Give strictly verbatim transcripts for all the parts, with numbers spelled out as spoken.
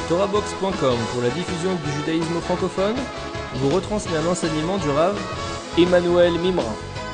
Torahbox point com pour la diffusion du judaïsme francophone vous retransmet un enseignement du Rav Emmanuel Mimra.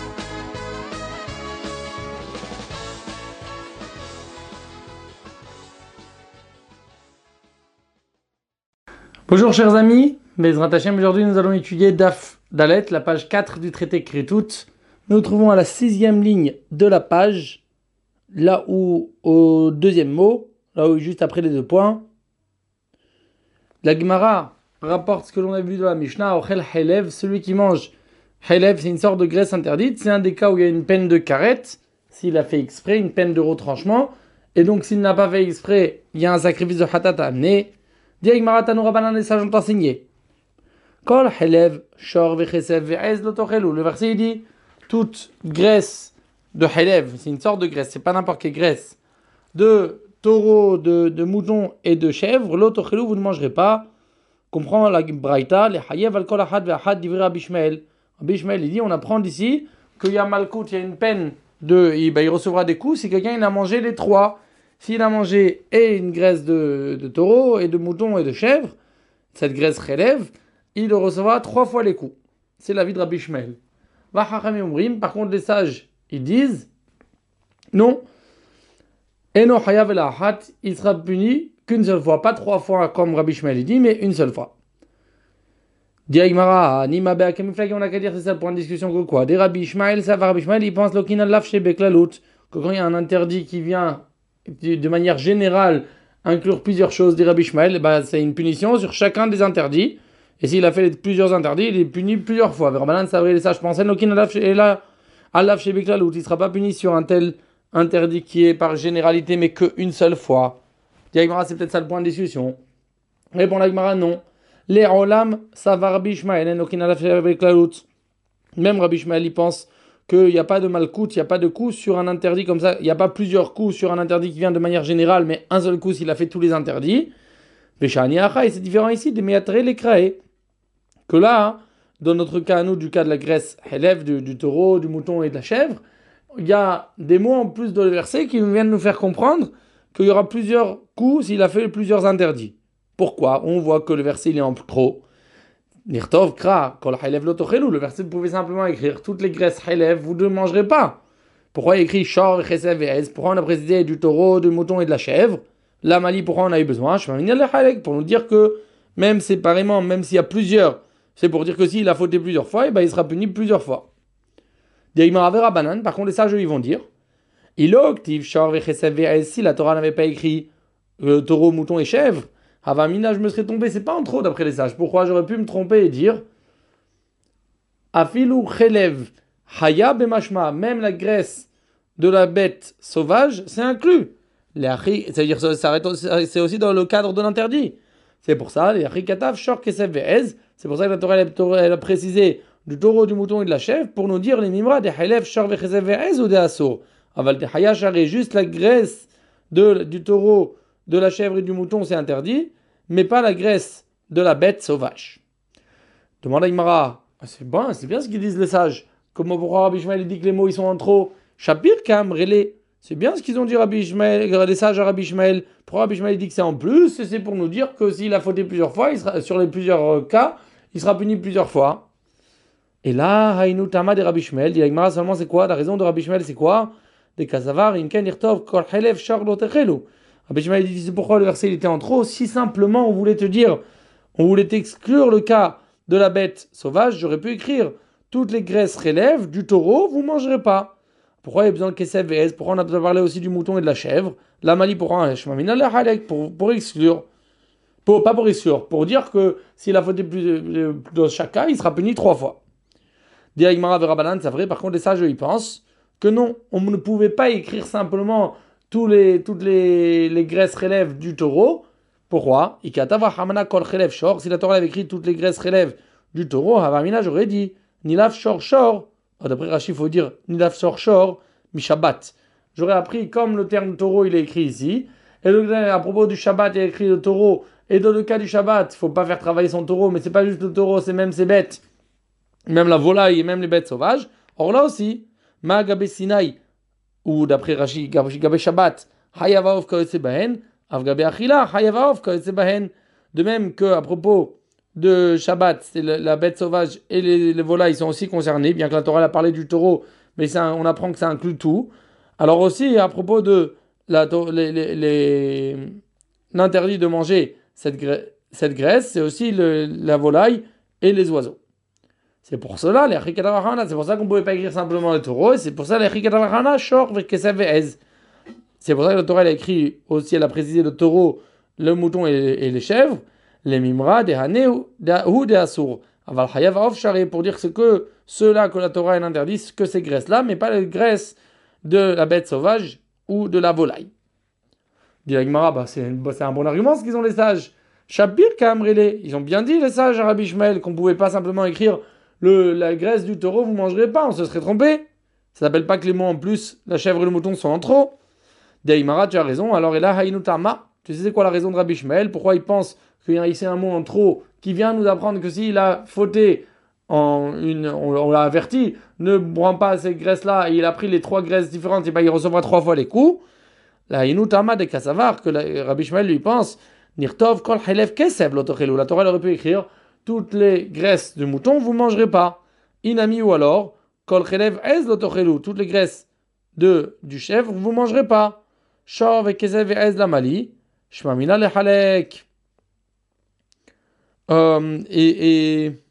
Bonjour chers amis, Bezrat Hashem, aujourd'hui nous allons étudier Daf Dalet, la page quatre du traité Kritout. Nous nous trouvons à la sixième ligne de la page, là où, au deuxième mot, là où juste après les deux points, la Gemara rapporte ce que l'on a vu de la Mishnah, Ochel Helev, celui qui mange Helev, c'est une sorte de graisse interdite, c'est un des cas où il y a une peine de karet, s'il a fait exprès, une peine de retranchement, et donc s'il n'a pas fait exprès, il y a un sacrifice de Hatat à amener. Dit Gemara Tanu Rabbanan, les sages ont enseigné. Kol Helev, Shor Vechesev Ve'ez Lotochelu, le verset il dit, toute graisse de Helev, c'est une sorte de graisse, c'est pas n'importe quelle graisse, de taureau, de, de mouton et de chèvre, l'autochelu, vous ne mangerez pas. Comprend la Braïta, les Hayev al kol ahad ve'ahad divrei Rabbi Ishmael. Rabbi Ishmael, il dit, on apprend d'ici qu'il y a malkout, il y a une peine de, il, ben, il recevra des coups si quelqu'un il a mangé les trois. S'il a mangé et une graisse de, de taureau et de mouton et de chèvre, cette graisse relève, il recevra trois fois les coups. C'est l'avis de Rabbi Ishmael. Par contre, les sages, ils disent, non, Eno Hayav el Ahat, il sera puni qu'une seule fois, pas trois fois comme Rabbi Ishmael dit, mais une seule fois. Diagmara, Nima Be'a Kemiflag, on a qu'à dire, c'est ça le point de discussion que quoi. Des Rabbi Ishmael, ça va Rabbi Ishmael, il pense l'Okina Laf Beklalut, que quand il y a un interdit qui vient de manière générale inclure plusieurs choses, des Rabbi Ishmael, bah, c'est une punition sur chacun des interdits. Et s'il a fait plusieurs interdits, il est puni plusieurs fois. Rabbanan, ça vrai, les sages pensaient l'Okina Laf Beklalut, il ne sera pas puni sur un tel interdit qui est par généralité mais qu'une seule fois. Diagmara, c'est peut-être ça le point de discussion. Répond la Gemara, non. Les Olam, ça va Rabbi Ishmael, même Rabbi Ishmael, il pense qu'il n'y a pas de malkout, il n'y a pas de coup sur un interdit comme ça, il n'y a pas plusieurs coups sur un interdit qui vient de manière générale, mais un seul coup s'il a fait tous les interdits. Et c'est différent ici, de Meatre les Krae. Que là, dans notre cas, à nous, du cas de la graisse élève, du, du taureau, du mouton et de la chèvre, il y a des mots en plus dans le verset qui viennent nous faire comprendre qu'il y aura plusieurs coups s'il a fait plusieurs interdits. Pourquoi ? On voit que le verset il est en trop. Nirtov kra kol halev lo tochelu. Le verset pouvait simplement écrire toutes les graisses halev vous ne mangerez pas. Pourquoi il écrit shor chesev ve'ez ? Pourquoi on a précisé du taureau, du mouton et de la chèvre ? La mali, pourquoi on a eu besoin ? Pour nous dire que même séparément, même s'il y a plusieurs, c'est pour dire que s'il a fauté plusieurs fois, et ben il sera puni plusieurs fois. Par contre, les sages, ils vont dire si la Torah n'avait pas écrit euh, taureau, mouton et chèvre, Havamina, je me serais tombé. C'est pas en trop d'après les sages. Pourquoi j'aurais pu me tromper et dire Afilu chelev haya bemashma, même la graisse de la bête sauvage, c'est inclus. C'est-à-dire c'est aussi dans le cadre de l'interdit. C'est pour ça, les achikatav shor kesef ve'ez. C'est pour ça que la Torah elle a précisé du taureau, du mouton et de la chèvre, pour nous dire les mimra des halev, shor vechesev ve'ez ou des assour. Aval des hayashar et juste la graisse de, du taureau, de la chèvre et du mouton, c'est interdit, mais pas la graisse de la bête sauvage. Demande à Imara, c'est bon, c'est bien ce qu'ils disent les sages. Comment pourquoi Rabbi Ishmael dit que les mots ils sont en trop? Shapir kam, relais. C'est bien ce qu'ils ont dit Rabbi Ishmael, les sages à Rabbi Ishmael. Pourquoi Rabbi Ishmael dit que c'est en plus? C'est pour nous dire que s'il a fauté plusieurs fois, il sera, sur les plusieurs cas, il sera puni plusieurs fois. Et là, Haïnou Tama de Rabbi Ishmael, dit Agmara seulement c'est quoi? La raison de Rabbi Ishmael c'est quoi? Des Kazavar, Imken Irtov, Kol Helev, Shor Lotechelu. Rabbi Ishmael dit c'est pourquoi le verset il était en trop? Si simplement on voulait te dire, on voulait exclure le cas de la bête sauvage, j'aurais pu écrire toutes les graisses relèvent du taureau, vous ne mangerez pas. Pourquoi il y a besoin de Kesef Ve'ez? Pourquoi on a besoin de parler aussi du mouton et de la chèvre? La Mali pourquoi pour, pour exclure. Pour, pas pour exclure, pour dire que s'il a fauté plus dans chaque cas, il sera puni trois fois. Diagmara Verabanan, c'est vrai, par contre les sages ils pensent que non, on ne pouvait pas écrire simplement tous les, toutes les, les graisses relèves du taureau. Pourquoi? Si la Torah avait écrit toutes les graisses relèves du taureau, Havamina j'aurais dit Nilaf Shor Shor. D'après Rashi, il faut dire Nilaf Shor Shor mi Shabbat. J'aurais appris comme le terme taureau il est écrit ici. Et donc, à propos du Shabbat, il est écrit le taureau. Et dans le cas du Shabbat, il ne faut pas faire travailler son taureau, mais c'est pas juste le taureau, c'est même ses bêtes. Même la volaille et même les bêtes sauvages. Or là aussi, Ma Gabé Sinaï, ou d'après Rashi, Gabé Shabbat, Hayavaov Koetze Bahen, Av Gabé Achila, Hayavaov Koetze Bahen. De même qu'à propos de Shabbat, c'est la, la bête sauvage et les, les volailles sont aussi concernés, bien que la Torah a parlé du taureau, mais ça, on apprend que ça inclut tout. Alors aussi, à propos de la, les, les, les- l'interdit de manger cette, gra- cette graisse, c'est aussi le- la volaille et les oiseaux. C'est pour cela, les Chikatavachana, c'est pour ça qu'on ne pouvait pas écrire simplement le taureau, et c'est pour ça les Chikatavachana, Shor, Vekesev et Ez. C'est pour ça que la Torah elle a écrit aussi, elle a précisé le taureau, le mouton et, et les chèvres, les mimra, des haneh ou des assour. Aval hayav of shari, pour dire que c'est que ceux-là que la Torah elle interdit, que ces graisses-là, mais pas les graisses de la bête sauvage ou de la volaille. Dit la Gemara, bah, c'est, bah, c'est un bon argument ce qu'ils ont les sages. Shabir Kamrele, ils ont bien dit les sages à Rabbi Ishmael qu'on pouvait pas simplement écrire le, la graisse du taureau, vous mangerez pas, on se serait trompé. Ça s'appelle pas que les mots en plus, la chèvre et le mouton sont en trop. Daïmara, tu as raison. Alors, et là, Haïnutama, tu sais c'est quoi la raison de Rabbi Ishmael? Pourquoi il pense qu'il y a ici un mot en trop qui vient nous apprendre que s'il a fauté, en une, on, on l'a averti, ne prend pas ces graisses-là, et il a pris les trois graisses différentes, et ben il recevra trois fois les coups. La Haïnutama de Kassavar, que la, Rabbi Ishmael lui pense, Nirtov kol helev kesev lotochelu. La Torah aurait pu écrire toutes les graisses de mouton, vous ne mangerez pas. Inami ou alors, kol helev ez lotochelu. Toutes les graisses de, du chèvre, vous ne mangerez pas. Shor vekesev ez la mali. Shmamina le halek. Euh, et, et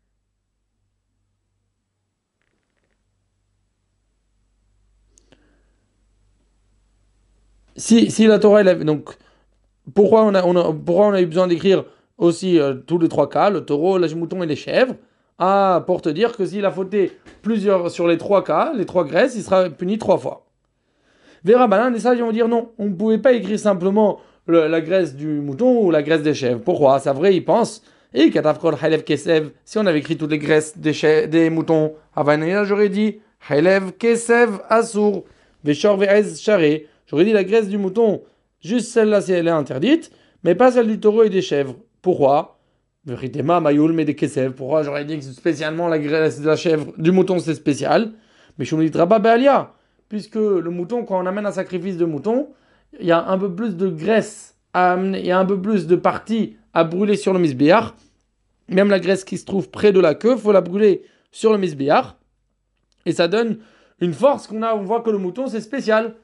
si, si la Torah, elle avait, donc, pourquoi on a, on a- pourquoi on a eu besoin d'écrire aussi euh, tous les trois cas, le taureau, le mouton et les chèvres? Ah, pour te dire que s'il a fauté plusieurs sur les trois cas, les trois graisses, il sera puni trois fois. Vera Banan, les sages ils vont dire non, on ne pouvait pas écrire simplement le- la graisse du mouton ou la graisse des chèvres. Pourquoi? C'est vrai, ils pensent. Et Katavkol Halev Kesev, si on avait écrit toutes les graisses des, chè- des moutons, Avanaya, j'aurais dit Halev Kesev Asur, Veshor Ve'ez Share. J'aurais dit la graisse du mouton, juste celle-là si elle est interdite, mais pas celle du taureau et des chèvres. Pourquoi? Veritema Mayoul mais des Kesev. Pourquoi j'aurais dit que spécialement la graisse de la chèvre, du mouton c'est spécial? Mais je ne me pas Bealia puisque le mouton, quand on amène un sacrifice de mouton, il y a un peu plus de graisse à amener, il y a un peu plus de parties à brûler sur le misbéach. Même la graisse qui se trouve près de la queue, il faut la brûler sur le misbéach. Et ça donne une force qu'on a, on voit que le mouton c'est spécial.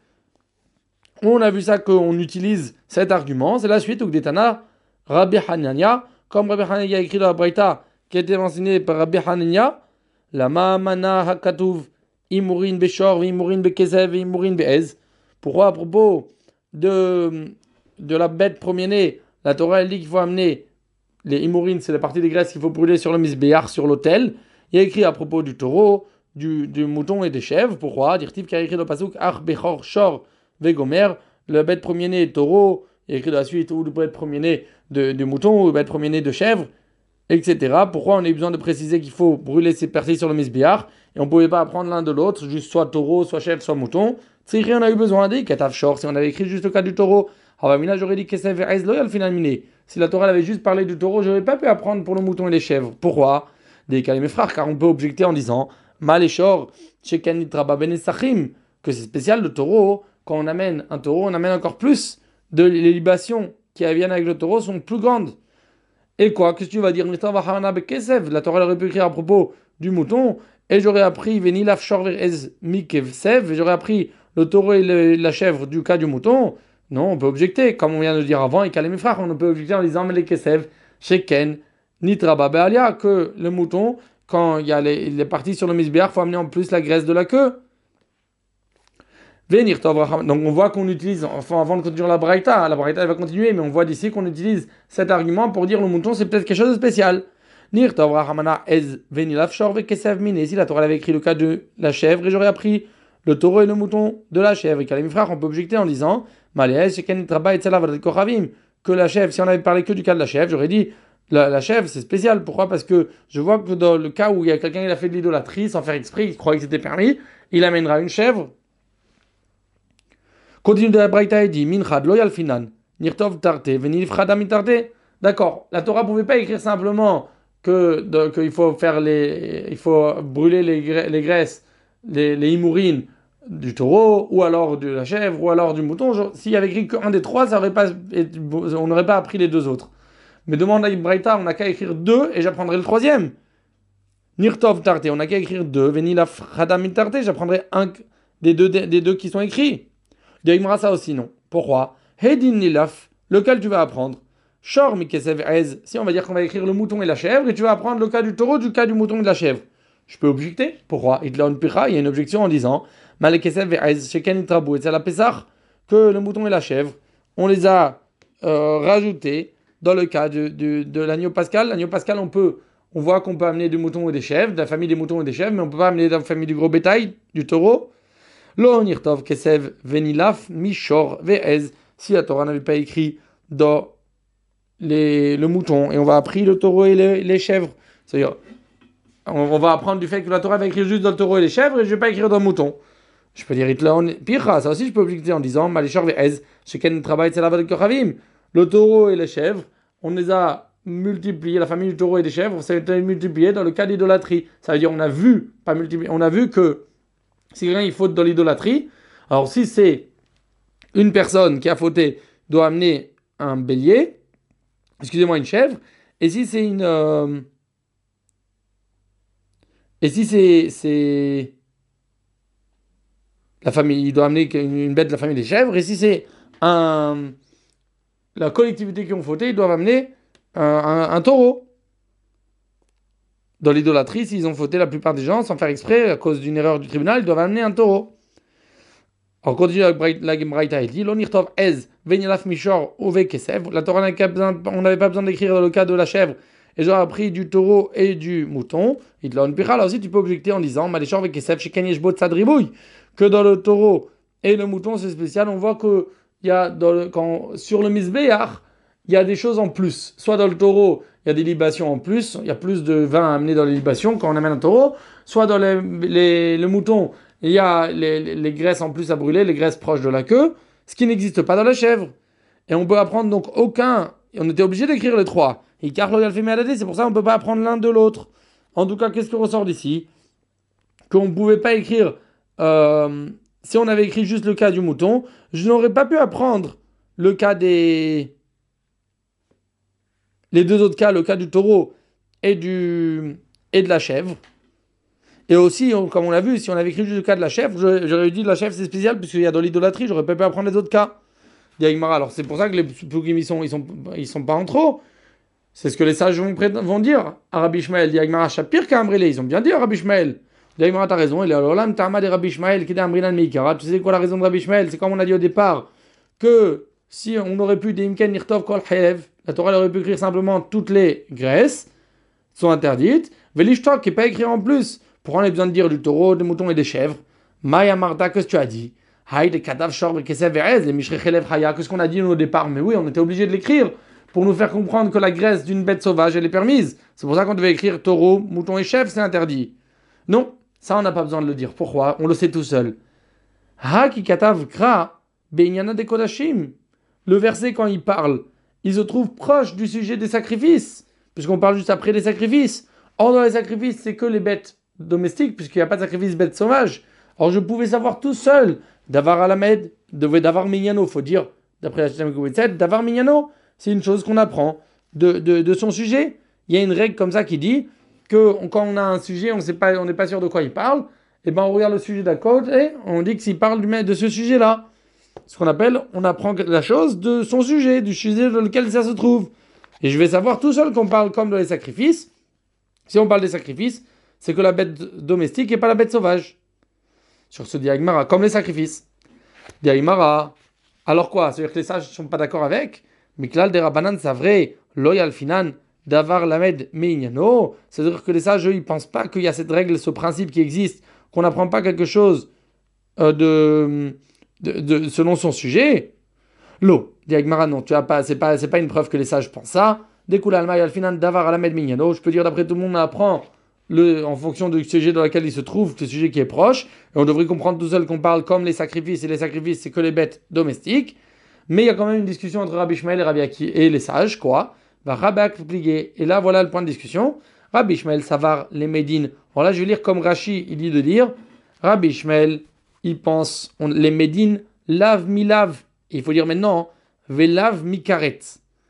On a vu ça qu'on utilise cet argument, c'est la suite, ou Detana, Rabbi Hanania, comme Rabbi Hanania a écrit dans la Braïta, qui a été enseigné par Rabbi Hanania, la Ma'amana Hakatuv, Imurin Beshor, Imurin Bekezev, Imurin Beez. Pourquoi à propos de, de la bête premier-née, la Torah elle dit qu'il faut amener les Imurin, c'est la partie des graisses qu'il faut brûler sur le misbéach, sur l'autel. Il y a écrit à propos du taureau, du, du mouton et des chèvres. Pourquoi? Dirtiv qui a écrit dans le pasuk, Ach Bechor Shor Vegomer, le bête premier-né taureau, il y a écrit dans la suite, ou le bête premier-né de, de mouton, ou le bête premier-né de chèvre, et cetera. Pourquoi on a eu besoin de préciser qu'il faut brûler ces parties sur le misbéach et on ne pouvait pas apprendre l'un de l'autre, juste soit taureau, soit chèvre, soit mouton. Tzrichi, on a eu besoin des Katav Shor, si on avait écrit juste le cas du taureau. Havamina, j'aurais dit Kesev Eis Loyal final. Si la Torah avait juste parlé du taureau, j'aurais pas pu apprendre pour le mouton et les chèvres. Pourquoi? Des mes frères, car on peut objecter en disant Mal et Shor, Shekenit Rababen Sachim, que c'est spécial le taureau. Quand on amène un taureau, on amène encore plus de les libations qui viennent avec le taureau sont plus grandes. Et quoi? Qu'est-ce que tu vas dire? La Torah aurait pu écrire à propos du mouton, et j'aurais appris Venilaf Shorver Ez Mikevsev, et j'aurais appris le taureau et le- la chèvre du cas du mouton. Non, on peut objecter, comme on vient de le dire avant, et qu'à mes frères, on peut objecter en disant les Kesev, Sheken, Nitraba Bealia, que le mouton, quand il y a les, les parties sur le misbéach, il faut amener en plus la graisse de la queue. Venir Donc on voit qu'on utilise, enfin avant de continuer la braïta, la braïta elle va continuer, mais on voit d'ici qu'on utilise cet argument pour dire le mouton c'est peut-être quelque chose de spécial. Nir Hamana Ez Venilaf Shorve Kesev Mine. Si la Torah avait écrit le cas de la chèvre et j'aurais appris le taureau et le mouton de la chèvre. Et qu'à mes frères, on peut objecter en disant que la chèvre, si on avait parlé que du cas de la chèvre, j'aurais dit la, la chèvre c'est spécial. Pourquoi? Parce que je vois que dans le cas où il y a quelqu'un qui a fait de l'idolâtrie sans faire exprès, il croyait que c'était permis, il amènera une chèvre. Continue de la Braïta et dit Minchad loyal finan, nirtov tarte, venilifchada mitarte. D'accord, la Torah pouvait pas écrire simplement que qu'il faut faire les, il faut brûler les, les graisses, les, les imourines du taureau, ou alors de la chèvre, ou alors du mouton. S'il y avait écrit qu'un des trois, ça aurait pas, on n'aurait pas appris les deux autres. Mais demande à Ibraïta, on n'a qu'à écrire deux et j'apprendrai le troisième. Nirtov Tarte, on n'a qu'à écrire deux. Venilaf Radamit Tarte, j'apprendrai un des deux, des deux qui sont écrits. Diagmara ça aussi, non. Pourquoi? Hedin Nilaf, lequel tu vas apprendre. Shor Mikesev Ez, si on va dire qu'on va écrire le mouton et la chèvre, et tu vas apprendre le cas du taureau, du cas du mouton et de la chèvre. Je peux objecter. Pourquoi? Itlon Picha, il y a une objection en disant Malekesev Ez, Sheken Itrabou, et c'est la Pessah, que le mouton et la chèvre, on les a euh, rajoutés dans le cas de, de, de l'agneau pascal. L'agneau pascal, on peut, on voit qu'on peut amener du mouton et des chèvres, de la famille des moutons et des chèvres, mais on ne peut pas amener de la famille du gros bétail, du taureau. Lo Nirtov Kesev Venilaf Mishor Ve'ez, si la Torah n'avait pas écrit dans les, le mouton, et on va apprendre le taureau et les, les chèvres. C'est-à-dire, on, on va apprendre du fait que la Torah va écrire juste dans le taureau et les chèvres, et je ne vais pas écrire dans le mouton. Je peux dire Itlaon Pira, ça aussi je peux objecter en disant Malishor Ve'ez, Sheken travaille c'est la de Kochavim. Le taureau et les chèvres, on les a multipliés, la famille du taureau et des chèvres, ça a été multiplié dans le cas d'idolâtrie. Ça veut dire on a vu, pas multiplié, on a vu que si quelqu'un il faute dans l'idolâtrie, alors si c'est une personne qui a fauté, doit amener un bélier, excusez-moi, une chèvre, et si c'est une... Euh, et si c'est... c'est la famille, il doit amener une bête de la famille des chèvres, et si c'est un... la collectivité qui ont fauté, ils doivent amener un, un, un taureau. Dans l'idolâtrie, s'ils ont fauté, la plupart des gens, sans faire exprès, à cause d'une erreur du tribunal, ils doivent amener un taureau. On continue avec la Gemraïta, il dit L'onirtov ez venilaf mishor ove kesev. La Torah, on n'avait pas besoin d'écrire dans le cas de la chèvre, et j'aurais appris du taureau et du mouton. Il te l'a là aussi, tu peux objecter en disant Malishor ve kesev chez Kanyeshbot Sadribouille, que dans le taureau et le mouton, c'est spécial. On voit que il y a dans le, quand, sur le misbéach, il y a des choses en plus. Soit dans le taureau, il y a des libations en plus, il y a plus de vin à amener dans les libations quand on amène un taureau. Soit dans les, les, le mouton, il y a les, les, les graisses en plus à brûler, les graisses proches de la queue, ce qui n'existe pas dans la chèvre. Et on peut apprendre donc aucun, on était obligé d'écrire les trois. Et car le galfé méladé, c'est pour ça qu'on ne peut pas apprendre l'un de l'autre. En tout cas, qu'est-ce qui ressort d'ici? Qu'on ne pouvait pas écrire... Euh, si on avait écrit juste le cas du mouton, je n'aurais pas pu apprendre le cas des... les deux autres cas, le cas du taureau et, du... et de la chèvre. Et aussi, on, comme on l'a vu, si on avait écrit juste le cas de la chèvre, j'aurais dit de la chèvre c'est spécial, puisqu'il y a dans l'idolâtrie, j'aurais pas pu apprendre les autres cas. Alors c'est pour ça que les Psukim, ils sont, ils sont, ils sont pas en trop. C'est ce que les sages vont, vont dire. Rabbi Ishmael, Diagmara, pire qu'un Ambrélé, ils ont bien dit Rabbi Ishmael. Diagmara, t'as raison, il est alors là, Mtama de Rabbi Ishmael, qui est Ambrinan Meikara. Tu sais quoi la raison de Rabbi Ishmael? C'est comme on a dit au départ, que si on aurait pu, Deimken Nirtov Kol Chelev, la Torah aurait pu écrire simplement toutes les graisses, sont interdites. Velishtok, qui n'est pas écrit en plus. Pourquoi on a besoin de dire du taureau, des moutons et des chèvres? Maya Marta, qu'est-ce que tu as dit? Haï, des cadavres, shor, kesev, verez, les mishre chelev, haya. Qu'est-ce qu'on a dit au départ? Mais oui, on était obligé de l'écrire pour nous faire comprendre que la graisse d'une bête sauvage, elle est permise. C'est pour ça qu'on devait écrire taureau, mouton et chèvre, c'est interdit. Non, ça on n'a pas besoin de le dire. Pourquoi? On le sait tout seul. Ha, ki katav kra, beinyana de kodashim. Le verset, quand il parle, il se trouve proche du sujet des sacrifices, puisqu'on parle juste après des sacrifices. Or, dans les sacrifices, c'est que les bêtes domestique, puisqu'il n'y a pas de sacrifice bête sauvage. Alors je pouvais savoir tout seul, d'avoir Alamed, d'avoir Mignano, faut dire, d'après la Shem Koubetset, d'avoir Mignano, c'est une chose qu'on apprend de, de, de son sujet. Il y a une règle comme ça qui dit que quand on a un sujet, on n'est pas, pas sûr de quoi il parle, et ben on regarde le sujet d'à côté et on dit que s'il parle de ce sujet-là, ce qu'on appelle, on apprend la chose de son sujet, du sujet dans lequel ça se trouve. Et je vais savoir tout seul qu'on parle comme dans les sacrifices. Si on parle des sacrifices, c'est que la bête domestique et pas la bête sauvage. Sur ce diagmara, comme les sacrifices. Diagmara, alors quoi? C'est-à-dire que les sages ne sont pas d'accord avec. Miklal de Rabbanan, c'est vrai, loyal finan, d'avar lamed meignano. C'est-à-dire que les sages, eux, ils ne pensent pas qu'il y a cette règle, ce principe qui existe, qu'on n'apprend pas quelque chose euh, de, de, de, selon son sujet. Lo, diagmara, non, tu as pas, c'est pas, c'est pas une preuve que les sages pensent ça. Découle loyal finan, d'avar lamed meignano. Je peux dire, d'après tout le monde, on apprend. Le, en fonction du sujet dans lequel il se trouve, le sujet qui est proche, et on devrait comprendre tout seul qu'on parle comme les sacrifices, et les sacrifices c'est que les bêtes domestiques, mais il y a quand même une discussion entre Rabbi Ishmael et Rabbi Aki et les sages, quoi, va Rabbi Aki, et là voilà le point de discussion, Rabbi Ishmael savar les Médines, alors là je vais lire comme Rashi, il dit de dire, Rabbi Ishmael, il pense, on, les Médines, lave mi lave, il faut dire maintenant, velav mi karet,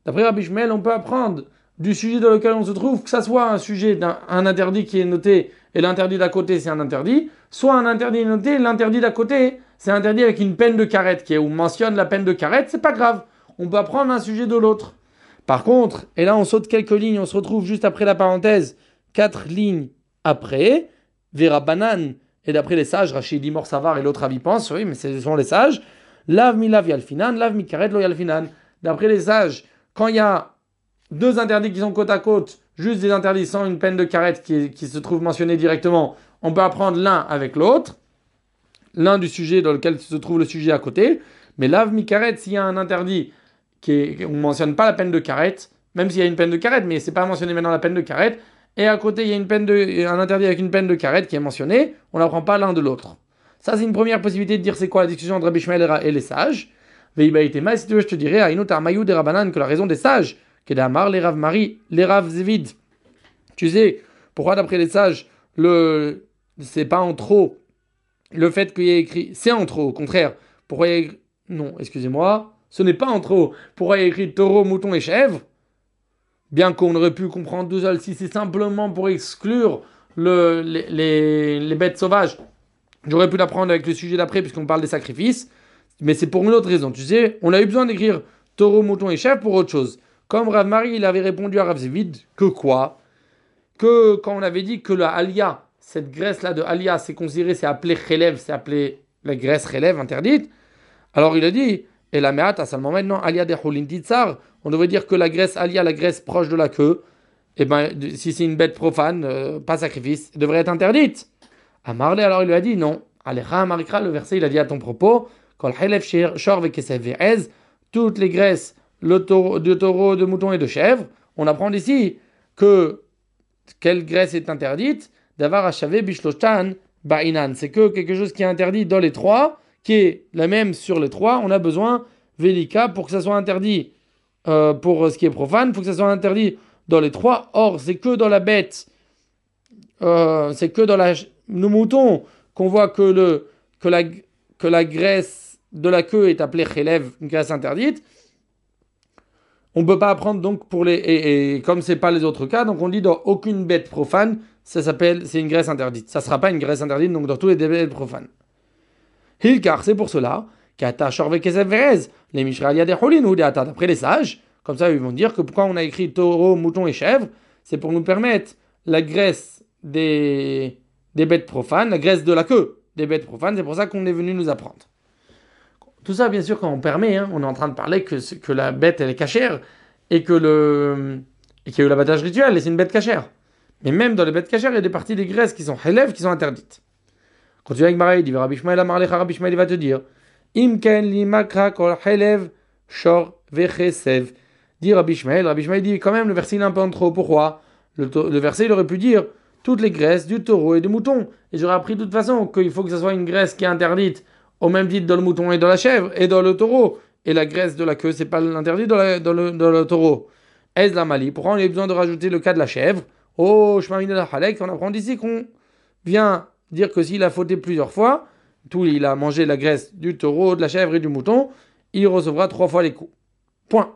D'après Rabbi Shmuel, on peut apprendre du sujet dans lequel on se trouve, que ça soit un sujet d'un un interdit qui est noté et l'interdit d'à côté c'est un interdit, soit un interdit noté et l'interdit d'à côté c'est interdit avec une peine de carette qui est, où on mentionne la peine de carette, c'est pas grave. On peut apprendre un sujet de l'autre. Par contre, et là on saute quelques lignes, on se retrouve juste après la parenthèse, quatre lignes après, Vera Banan, et d'après les sages, Rachid dit Mor Savar et l'autre avis pense, oui, mais ce sont les sages, Lav mi lav yalfinan, lav mi karet lo yalfinan. D'après les sages, quand il y a deux interdits qui sont côte à côte, juste des interdits sans une peine de carette qui, qui se trouve mentionnée directement, on peut apprendre l'un avec l'autre, l'un du sujet dans lequel se trouve le sujet à côté, mais lav mi karet, s'il y a un interdit qui est, on ne mentionne pas la peine de carette, même s'il y a une peine de carette, mais c'est pas mentionné maintenant la peine de carette, et à côté il y a une peine de, un interdit avec une peine de carette qui est mentionné, on n'apprend pas l'un de l'autre. Ça c'est une première possibilité de dire c'est quoi la discussion entre Rabbi Shmuel et les sages. Veibaïtema, si tu veux, je te dirais, Aïnot Armayou des Rabanan, que la raison des sages, Kedamar, les Rav Marie, les Rav Zévid. Tu sais, pourquoi d'après les sages, le, c'est pas en trop, le fait qu'il y ait écrit, c'est en trop, au contraire. Pourquoi il y a écrit, non, excusez-moi, ce n'est pas en trop. Pourquoi il y a écrit taureau, mouton et chèvre? Bien qu'on aurait pu comprendre tout seul, si c'est simplement pour exclure le, les, les, les bêtes sauvages, j'aurais pu l'apprendre avec le sujet d'après, puisqu'on parle des sacrifices. Mais c'est pour une autre raison. Tu sais, on a eu besoin d'écrire taureau, mouton et chèvre pour autre chose. Comme Rav Marie, il avait répondu à Rav Zévid que quoi? Que quand on avait dit que la alia, cette graisse-là de alia, c'est considéré, c'est appelé chélève, c'est appelé la graisse chélève interdite. Alors il a dit, et la meata seulement maintenant, alia de cholin titsar, on devrait dire que la graisse alia, la graisse proche de la queue, et ben si c'est une bête profane, euh, pas sacrifice, devrait être interdite. À Marley, alors il lui a dit non. Alecha Marikra, le verset, il a dit à ton propos, toutes les graisses le taureau, de taureau, de mouton et de chèvre, on apprend ici que quelle graisse est interdite, d'avoir achavé bishloshtan ba'inan. C'est que quelque chose qui est interdit dans les trois, qui est la même sur les trois. On a besoin, velika, pour que ça soit interdit euh, pour ce qui est profane, il faut que ça soit interdit dans les trois. Or, c'est que dans la bête, euh, c'est que dans la, le mouton qu'on voit que, le, que, la, que la graisse de la queue est appelée chélève, une graisse interdite. On ne peut pas apprendre donc pour les... Et, et comme ce n'est pas les autres cas, donc on dit dans aucune bête profane, ça s'appelle, c'est une graisse interdite. Ça ne sera pas une graisse interdite, donc dans tous les bêtes profanes. Hilkar, c'est pour cela, qu'ata shorve kesef verez, les mishralia de cholin ou de ata, d'après les sages, comme ça ils vont dire que pourquoi on a écrit taureau, mouton et chèvre, c'est pour nous permettre la graisse des, des bêtes profanes, la graisse de la queue des bêtes profanes, c'est pour ça qu'on est venu nous apprendre. Tout ça, bien sûr, quand on permet, hein, on est en train de parler que, que la bête, elle est cachère et que le et qu'il y a eu l'abattage rituel et c'est une bête cachère. Mais même dans les bêtes cachères, il y a des parties des graisses qui sont élèves qui sont interdites. Continue avec Marie, il dit Rabbi Shmuel, Rabbi Shmuel va te dire Imken li makra kol helev shor vechesev. Dit Rabbi Shmuel, Rabbi Shmuel dit quand même le verset il est un peu en trop. Pourquoi? le, le verset il aurait pu dire toutes les graisses du taureau et du mouton. Et j'aurais appris de toute façon qu'il faut que ce soit une graisse qui est interdite au même titre dans le mouton et dans la chèvre et dans le taureau. Et la graisse de la queue, c'est pas l'interdit dans, la, dans, le, dans le taureau. Ez la mali. Pourquoi on a besoin de rajouter le cas de la chèvre? Oh, shmamina la halek. On apprend ici qu'on vient dire que s'il a fauté plusieurs fois, tout il a mangé la graisse du taureau, de la chèvre et du mouton, il recevra trois fois les coups. Point.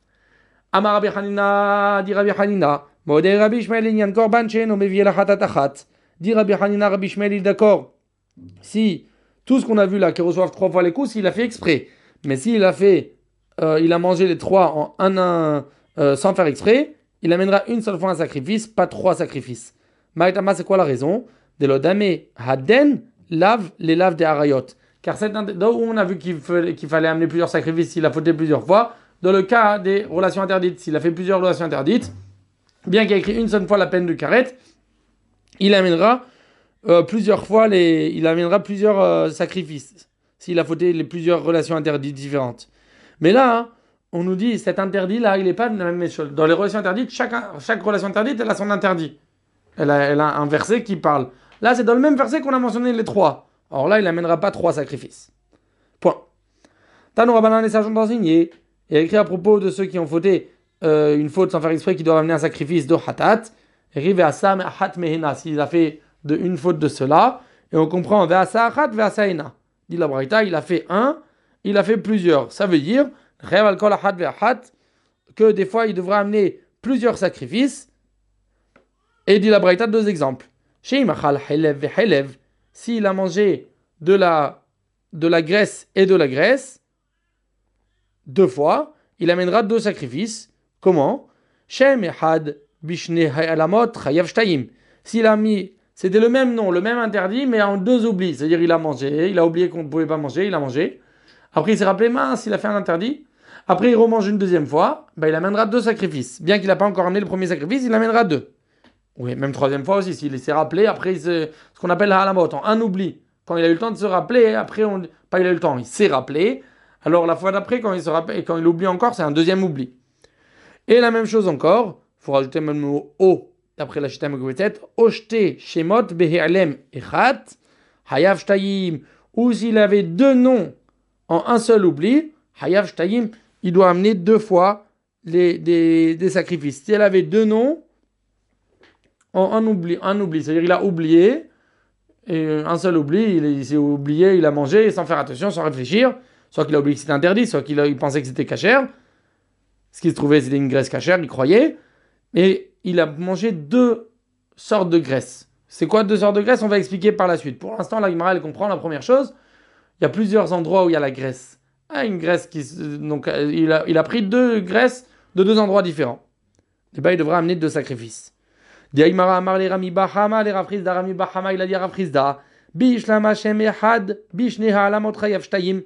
Amar Rabbi Hanina, dit Rabbi Hanina. Modé Rabbi Shmuel inyan korban sheno meviel achatat achat. Dit Rabbi Hanina, Rabbi Shmuel il est d'accord. Si tout ce qu'on a vu là, qui reçoivent trois fois les coups, s'il a fait exprès. Mais s'il a fait, euh, il a mangé les trois en un un euh, sans faire exprès, il amènera une seule fois un sacrifice, pas trois sacrifices. Maïtama, c'est quoi la raison? De l'odame haden lave les laves des harayot. Car c'est là où on a vu qu'il fallait, qu'il fallait amener plusieurs sacrifices s'il a fauté plusieurs fois, dans le cas des relations interdites, s'il a fait plusieurs relations interdites, bien qu'il ait écrit une seule fois la peine de carette, il amènera Euh, plusieurs fois, les, il amènera plusieurs euh, sacrifices, s'il a fauté les plusieurs relations interdites différentes. Mais là, hein, on nous dit, cet interdit-là, il n'est pas de la même chose. Dans les relations interdites, chaque, chaque relation interdite, elle a son interdit. Elle a, elle a un verset qui parle. Là, c'est dans le même verset qu'on a mentionné les trois. Alors là, il n'amènera pas trois sacrifices. Point. Tano Rabbanan, les sages ont enseigné, et écrit à propos de ceux qui ont fauté euh, une faute sans faire exprès, qui doivent amener un sacrifice de hatat, rive à sam hat mehena, s'il a fait de une faute de cela, et on comprend ve'asa achat ve'asa ena. Dit la Braïta, il a fait un, il a fait plusieurs. Ça veut dire que des fois il devra amener plusieurs sacrifices. Et il dit la Braïta deux exemples. S'il a mangé de la, de la graisse et de la graisse, deux fois, il amènera deux sacrifices. Comment? S'il a mis, c'était le même nom, le même interdit, mais en deux oublis. C'est-à-dire il a mangé, il a oublié qu'on ne pouvait pas manger, il a mangé. Après il s'est rappelé, mince, il a fait un interdit. Après il remange une deuxième fois, ben, il amènera deux sacrifices. Bien qu'il n'a pas encore amené le premier sacrifice, il amènera deux. Oui, même troisième fois aussi, s'il s'est rappelé, après il se, ce qu'on appelle la halamot, un oubli. Quand il a eu le temps de se rappeler, après, on, pas il a eu le temps, il s'est rappelé. Alors la fois d'après, quand il se rappelle, et quand il oublie encore, c'est un deuxième oubli. Et la même chose encore, il faut rajouter même le mot o, d'après la Shita Megouvetet, oshte shemot behe'alem echat, hayav shtayim, ou s'il avait deux noms en un seul oubli, hayav shtayim, il doit amener deux fois les, des, des sacrifices. Si elle avait deux noms, en un oubli, un oubli, c'est-à-dire il a oublié, et un seul oubli, il, il s'est oublié, il a mangé sans faire attention, sans réfléchir, soit qu'il a oublié que c'était interdit, soit qu'il a, il pensait que c'était cachère, ce qui se trouvait c'était une graisse cachère, il croyait, et il a mangé deux sortes de graisse. C'est quoi deux sortes de graisse? On va expliquer par la suite. Pour l'instant, la Gemara elle comprend la première chose, il y a plusieurs endroits où il y a la graisse. Ah, une graisse qui, donc il a, il a pris deux graisses de deux endroits différents. Et ben il devra amener deux sacrifices. Diaïmara Amar les Rami Bahama, les Rafrizda, Rami Bahama, il a dit Rafrizda, Bishlam Hashem Ehad, Bishneha Alamot Chayav Shtayim.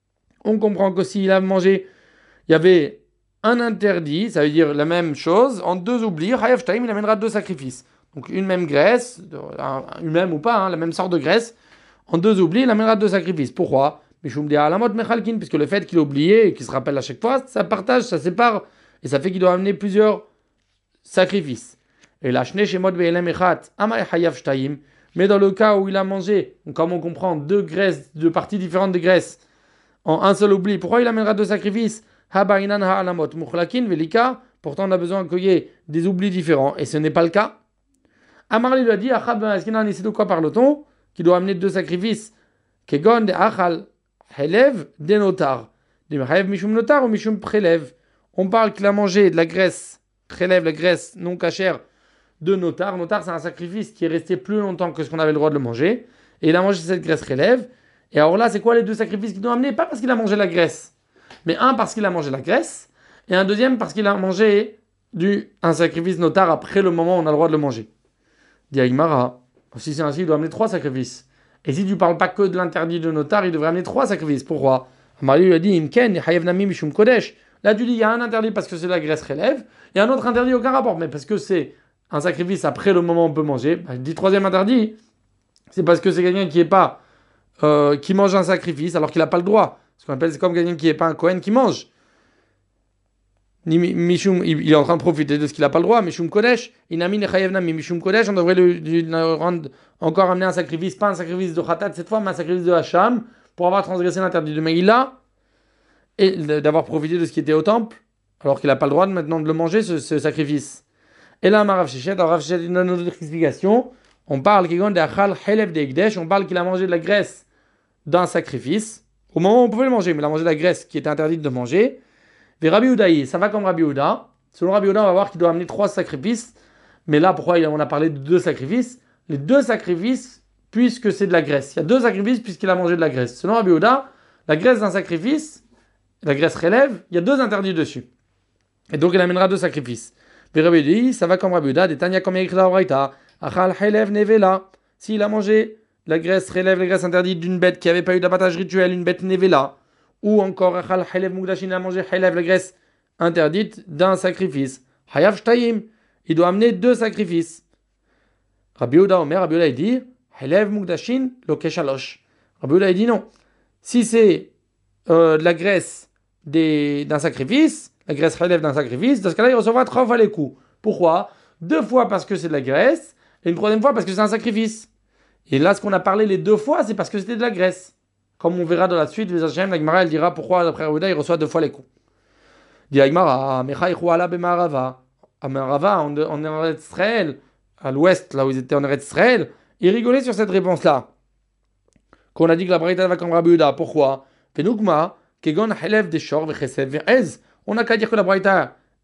On comprend que s'il a mangé, il y avait un interdit, ça veut dire la même chose, en deux oublis, Chayav Shtayim, il amènera deux sacrifices. Donc une même graisse, une même ou pas, hein, la même sorte de graisse, en deux oublis, il amènera deux sacrifices. Pourquoi? Mishum de Alamot Mechalkin, puisque le fait qu'il a oublié et qu'il se rappelle à chaque fois, ça partage, ça sépare, et ça fait qu'il doit amener plusieurs sacrifices. Et la shne shemot ve'elem echat, amay hayav shtayim. Mais dans le cas où il a mangé, comme on comprend, deux graisses, deux parties différentes de graisse, en un seul oubli, pourquoi il amènera deux sacrifices? Habainan ha'alamot mukhlakin velika. Pourtant, on a besoin qu'il y ait des oublis différents, et ce n'est pas le cas. Amarli lui a dit, Achab ben Eskinan, ici de quoi parle-t-on? Qu'il doit amener deux sacrifices. Kegon de achal helev de notar. De mechayev mishum notar ou mishum prelev. On parle qu'il a mangé de la graisse, prélève la graisse non cachère, de notar. Notar, c'est un sacrifice qui est resté plus longtemps que ce qu'on avait le droit de le manger. Et il a mangé cette graisse relève. Et alors là, c'est quoi les deux sacrifices qu'il doit amener? Pas parce qu'il a mangé la graisse, mais un parce qu'il a mangé la graisse, et un deuxième parce qu'il a mangé du, un sacrifice notar après le moment où on a le droit de le manger. Dit Aïmara, si c'est ainsi, il doit amener trois sacrifices. Et si tu ne parles pas que de l'interdit de notar, il devrait amener trois sacrifices. Pourquoi? Amari lui a dit, Imken, Hayev Nami Mishum Kodesh. Là, tu dis, il y a un interdit parce que c'est la graisse relève, et un autre interdit, aucun rapport, mais parce que c'est un sacrifice après le moment où on peut manger. Bah, je dis troisième interdit, c'est parce que c'est quelqu'un qui est pas euh, qui mange un sacrifice alors qu'il n'a pas le droit. Ce qu'on appelle, c'est comme quelqu'un qui n'est pas un Kohen qui mange. Ni Mishum, il est en train de profiter de ce qu'il n'a pas le droit. Mishum Kodesh, Inamin Echayevna, Mishum Kodesh, on devrait le, le rendre encore amener un sacrifice, pas un sacrifice de Khatat cette fois, mais un sacrifice de Hacham pour avoir transgressé l'interdit de Meïla et d'avoir profité de ce qui était au temple alors qu'il n'a pas le droit de, maintenant de le manger, ce, ce sacrifice. Et là, Rav Shechet, Rav Shechet donne une autre explication. On parle qu'il on parle qu'il a mangé de la graisse d'un sacrifice. Au moment où on pouvait le manger, mais il a mangé de la graisse qui était interdite de manger. Et Rabbi Udaï, ça va comme Rabbi Uda. Selon Rabbi Uda, on va voir qu'il doit amener trois sacrifices. Mais là, pourquoi on a parlé de deux sacrifices? Les deux sacrifices, puisque c'est de la graisse. Il y a deux sacrifices puisqu'il a mangé de la graisse. Selon Rabbi Uda, la graisse d'un sacrifice, la graisse relève, il y a deux interdits dessus. Et donc, il amènera deux sacrifices. Mais Rabbi dit, ça va comme Rabbi Uda, des Tanya comme écrit la Braïta, Achal Helev Nevela. S'il a mangé la graisse relève, la graisse interdite d'une bête qui n'avait pas eu d'abattage rituel, une bête Nevela, ou encore Achal Helev Mugdashin a mangé Helev, la graisse interdite d'un sacrifice. Hayav Shtayim, il doit amener deux sacrifices. Rabbi Uda Omer, Rabbi Uda dit, Helev Mugdashin Lokeshalosh. Rabbi Uda dit non. Si c'est euh, de la graisse des, d'un sacrifice, la graisse relève d'un sacrifice, dans ce cas-là, il recevra trois fois les coups. Pourquoi? Deux fois parce que c'est de la graisse, et une troisième fois parce que c'est un sacrifice. Et là, ce qu'on a parlé les deux fois, c'est parce que c'était de la graisse. Comme on verra dans la suite, la Gemara, elle dira pourquoi, d'après Rabbi Uda, il reçoit deux fois les coups. Dit la Gemara, Mechaïchou ala b'Marava. À Marava, en Eretz Israël, à l'ouest, là où ils étaient en Eretz Israël, ils rigolaient sur cette réponse-là. Qu'on a dit que la Braïta va comme Rabbi Uda. Pourquoi? Fenugma, Kegon Helev Deshor Vechesed Ve'ez. On n'a qu'à dire que la Braïta,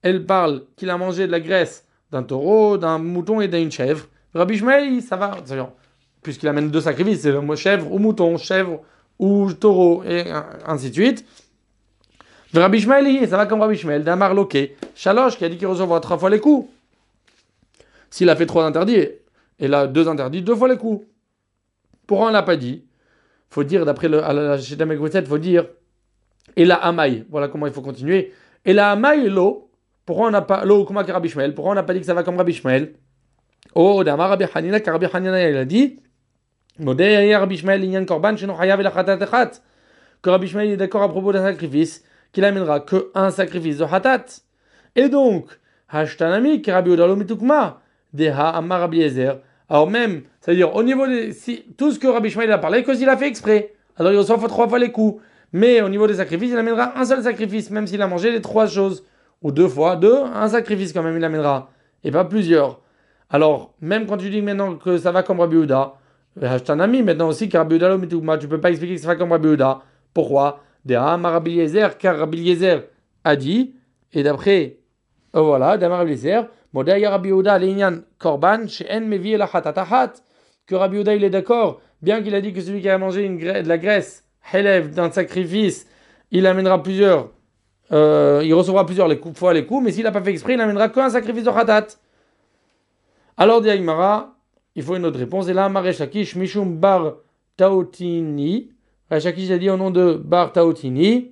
elle parle qu'il a mangé de la graisse d'un taureau, d'un mouton et d'une chèvre. Rabbi Ishmael, ça va, c'est-à-dire, puisqu'il amène deux sacrifices, c'est le mot chèvre ou mouton, chèvre ou taureau, et ainsi de suite. Rabbi Ishmael, ça va comme Rabbi Ishmael, d'Amar Loké, Shalosh, qui a dit qu'il recevra trois fois les coups. S'il a fait trois interdits, et là deux interdits, deux fois les coups. Pourquoi on l'a pas dit? Faut dire, d'après le, la Shita Megouset, faut dire, et la Amaï, voilà comment il faut continuer. Et la Amaï, l'eau, pourquoi on n'a pas, l'eau, comme Rabbi Ishmael, pourquoi on n'a pas dit que ça va comme Rabbi Ishmael? Oh, d'Amar Rabbi Hanina, car Rabbi Hanina, il a dit, Modé Rabbi Ishmael, Inyan Korban, Sheno Hayav el Hatat Echat, que Rabbi Ishmael est d'accord à propos d'un sacrifice, qu'il amènera que un sacrifice de Hatat. Et donc, Hashtanami, qui Rabbi Odalo Mitukma, Deha Amar Rabbi Ezer. Alors même, c'est-à-dire, au niveau de si, tout ce que Rabbi Ishmael a parlé, que s'il a fait exprès. Alors il reçoit trois fois les coups. Mais au niveau des sacrifices, il amènera un seul sacrifice, même s'il a mangé les trois choses. Ou deux fois, deux, un sacrifice quand même il amènera. Et pas plusieurs. Alors, même quand tu dis maintenant que ça va comme Rabbi Yehuda, Hashtanami, maintenant aussi, car Rabbi Yehuda lo mitukma, tu peux pas expliquer que ça va comme Rabbi Yehuda. Pourquoi? Deha Amar Rabbi Eliezer, car Rabbi Eliezer a dit, et d'après, oh voilà, d'Amar Rabbi Eliezer, Modaya Rabbi Yehuda l'Inyan Korban, she'en mevi la hatatahat, que Rabbi Yehuda il est d'accord, bien qu'il a dit que celui qui a mangé une gra- de la graisse, Helev, d'un sacrifice, il amènera plusieurs, euh, il recevra plusieurs les coups, fois les coups, mais s'il n'a pas fait exprès, il amènera qu'un sacrifice de hatat. Alors, dit Agmara, il faut une autre réponse, et là, Mareshakish, Mishum Bar Taotini, Mareshakish a dit au nom de Bar Taotini,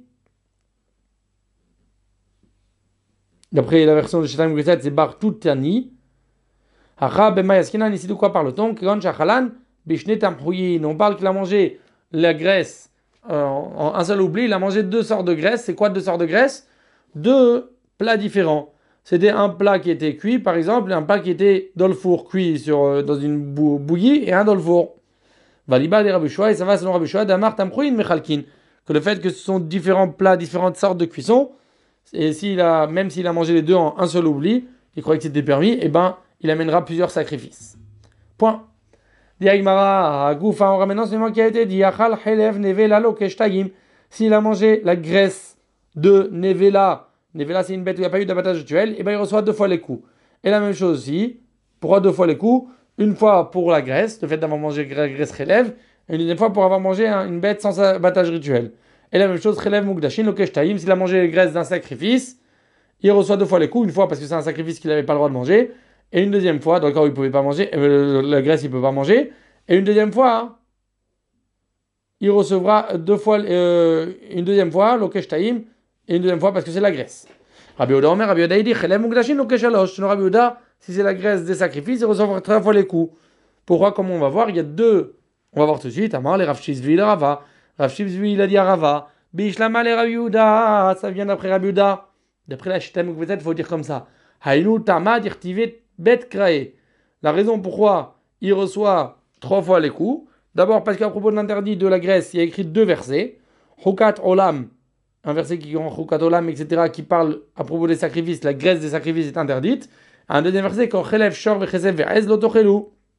d'après la version de Shetam Grisat, c'est Bar Toutani. Hacha Bema Yaskinan, ici de quoi parle-t-on? Kiron Shachalan, Bishne Tamhuyin. On parle qu'il a mangé la graisse euh, en un seul oubli. Il a mangé deux sortes de graisse. C'est quoi deux sortes de graisse? Deux plats différents. C'était un plat qui était cuit, par exemple, et un plat qui était dans le four, cuit sur, euh, dans une bou- bouillie, et un dans le four. Valiba de Rabbi Shua, et ça va selon Rabbi Shua, Damar Tamhuyin Mechalkin. Que le fait que ce sont différents plats, différentes sortes de cuisson, et s'il a, même s'il a mangé les deux en un seul oubli, il croyait que c'était permis, et ben il amènera plusieurs sacrifices. Point. Diagmara, Goufa, on ramène enseignement qui a été dit, Achal Helev Nevela lo Keshtayim. S'il a mangé la graisse de Nevela, Nevela c'est une bête où il n'y a pas eu d'abattage rituel, et ben il reçoit deux fois les coups. Et la même chose aussi, pourquoi deux fois les coups? Une fois pour la graisse, le fait d'avoir mangé la graisse Helev, et une deuxième fois pour avoir mangé une bête sans abattage rituel. Et la même chose, Chelev Mukdashin, Lokesh Taïm, s'il a mangé les graisses d'un sacrifice, il reçoit deux fois les coups, une fois parce que c'est un sacrifice qu'il n'avait pas le droit de manger, et une deuxième fois, dans le cas où il ne pouvait pas manger, euh, la graisse il ne peut pas manger, et une deuxième fois, hein, il recevra deux fois, euh, une deuxième fois, Lokesh Taïm, et une deuxième fois parce que c'est la graisse. Rabbi Yehuda Omer, Rabbi Yehuda il dit, Chelev Mukdashin, Lokesh Shalosh, selon Rabbi Yehuda, si c'est la graisse des sacrifices, il recevra trois fois les coups. Pourquoi? Comme on va voir, il y a deux, on va voir tout de suite, Amar, les Rav Shizvi, le Rava. Rav Shizvi, il a dit à Rava, Bishlama le Rabbi Yehuda, ça vient d'après Rabbi Yehuda. D'après la Shita Megouset, il faut dire comme ça. Haïnu Tama dirtivet bet krae. La raison pourquoi il reçoit trois fois les coups, d'abord parce qu'à propos de l'interdit de la graisse, il y a écrit deux versets. Hukat Olam, un verset qui rend Hukat Olam, et cetera, qui parle à propos des sacrifices, la graisse des sacrifices est interdite. Un deuxième verset, quand Chelev Shor Vechesev Ve'ez Lotochelu.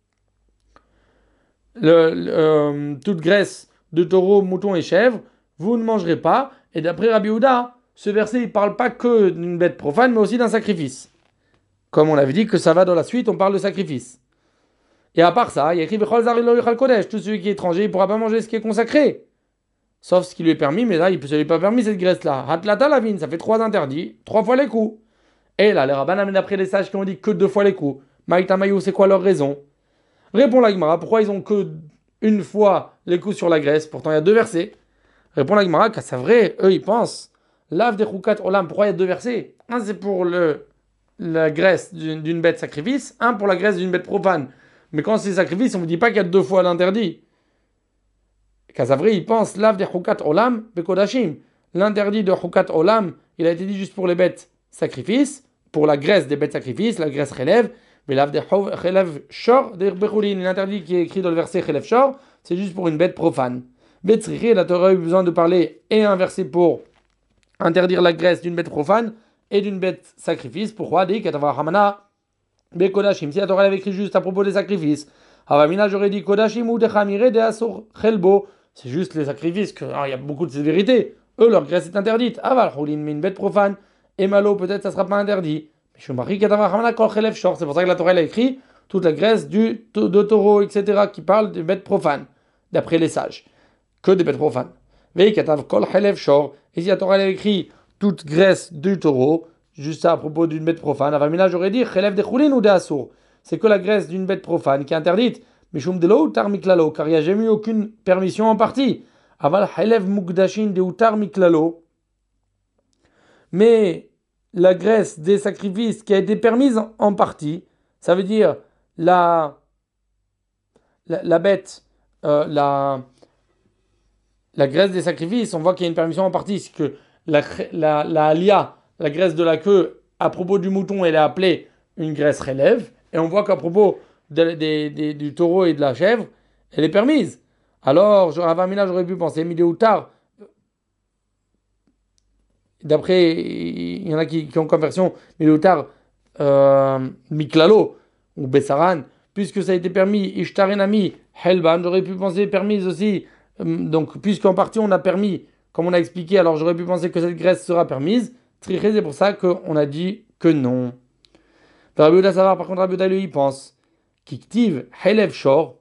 Euh, toute graisse de taureau, mouton et chèvre, vous ne mangerez pas. Et d'après Rabbi Yehuda, ce verset il ne parle pas que d'une bête profane, mais aussi d'un sacrifice. Comme on avait dit que ça va dans la suite, on parle de sacrifice. Et à part ça, il y a écrit tout celui qui est étranger, il ne pourra pas manger ce qui est consacré. Sauf ce qui lui est permis, mais là, il ne lui est pas permis cette graisse-là. Hatlata la vigne, ça fait trois interdits, trois fois les coups. Et là, les rabbins amènent après les sages qui ont dit que deux fois les coups. Maïtamayou, c'est quoi leur raison? Répond la Gemara, pourquoi ils ont que une fois les coups sur la graisse? Pourtant, il y a deux versets. Répond la Gemara, car c'est vrai, eux, ils pensent. Lave des roukat olam, pourquoi il y a deux versets? Un, c'est pour le, la graisse d'une, d'une bête sacrifice, un pour la graisse d'une bête profane. Mais quand c'est sacrifice, on ne vous dit pas qu'il y a deux fois l'interdit. Car c'est vrai, ils pensent, lave des roukat olam, bekodashim. L'interdit de roukat olam, il a été dit juste pour les bêtes sacrifices, pour la graisse des bêtes sacrifices, la graisse relève. Mais lave des chelev shor des bechulin. L'interdit qui est écrit dans le verset chelev shor, c'est juste pour une bête profane. Betzrichi, la Torah a eu besoin de parler et un verset pour interdire la graisse d'une bête profane et d'une bête sacrifice. Pourquoi? Dit qu'atavar hamana bekodashim. Si la Torah avait écrit juste à propos des sacrifices, avamina j'aurais dit kodashim ou dechamire de asur chelbo. C'est juste les sacrifices que, alors, il y a beaucoup de sévérité. Eux, leur graisse est interdite. Aval chulin, mais une bête profane. et malo, peut-être ça sera pas interdit. C'est pour ça que la Torah elle a écrit toute la graisse du, de taureau, et cetera, qui parle des bêtes profanes, d'après les sages, que des bêtes profanes. Et si la Torah elle a écrit toute graisse du taureau, juste ça à propos d'une bête profane, là j'aurais dit ou c'est que la graisse d'une bête profane qui est interdite, car il n'y a jamais eu aucune permission en partie. Aval helev mukdashin de utar miklalo. Mais la graisse des sacrifices qui a été permise en partie, ça veut dire la, la, la bête, euh, la, la graisse des sacrifices, on voit qu'il y a une permission en partie, c'est que la, la, la alia, la graisse de la queue, à propos du mouton, elle est appelée une graisse relève, et on voit qu'à propos de, de, de, du taureau et de la chèvre, elle est permise. Alors, à Vamina, j'aurais pu penser, mais ou tard, d'après, il y en a qui, qui ont comme version, mais ou tard, euh, Miklalo, ou Bessaran, puisque ça a été permis, Ishtarenami, Helban, j'aurais pu penser permise aussi, donc, puisqu'en partie on a permis, comme on a expliqué, alors j'aurais pu penser que cette graisse sera permise, Triché, c'est pour ça qu'on a dit que non. Rabbi Yehuda savoir, par contre, Rabbi Yehuda lui, il pense, Kiktiv, Helev Shor,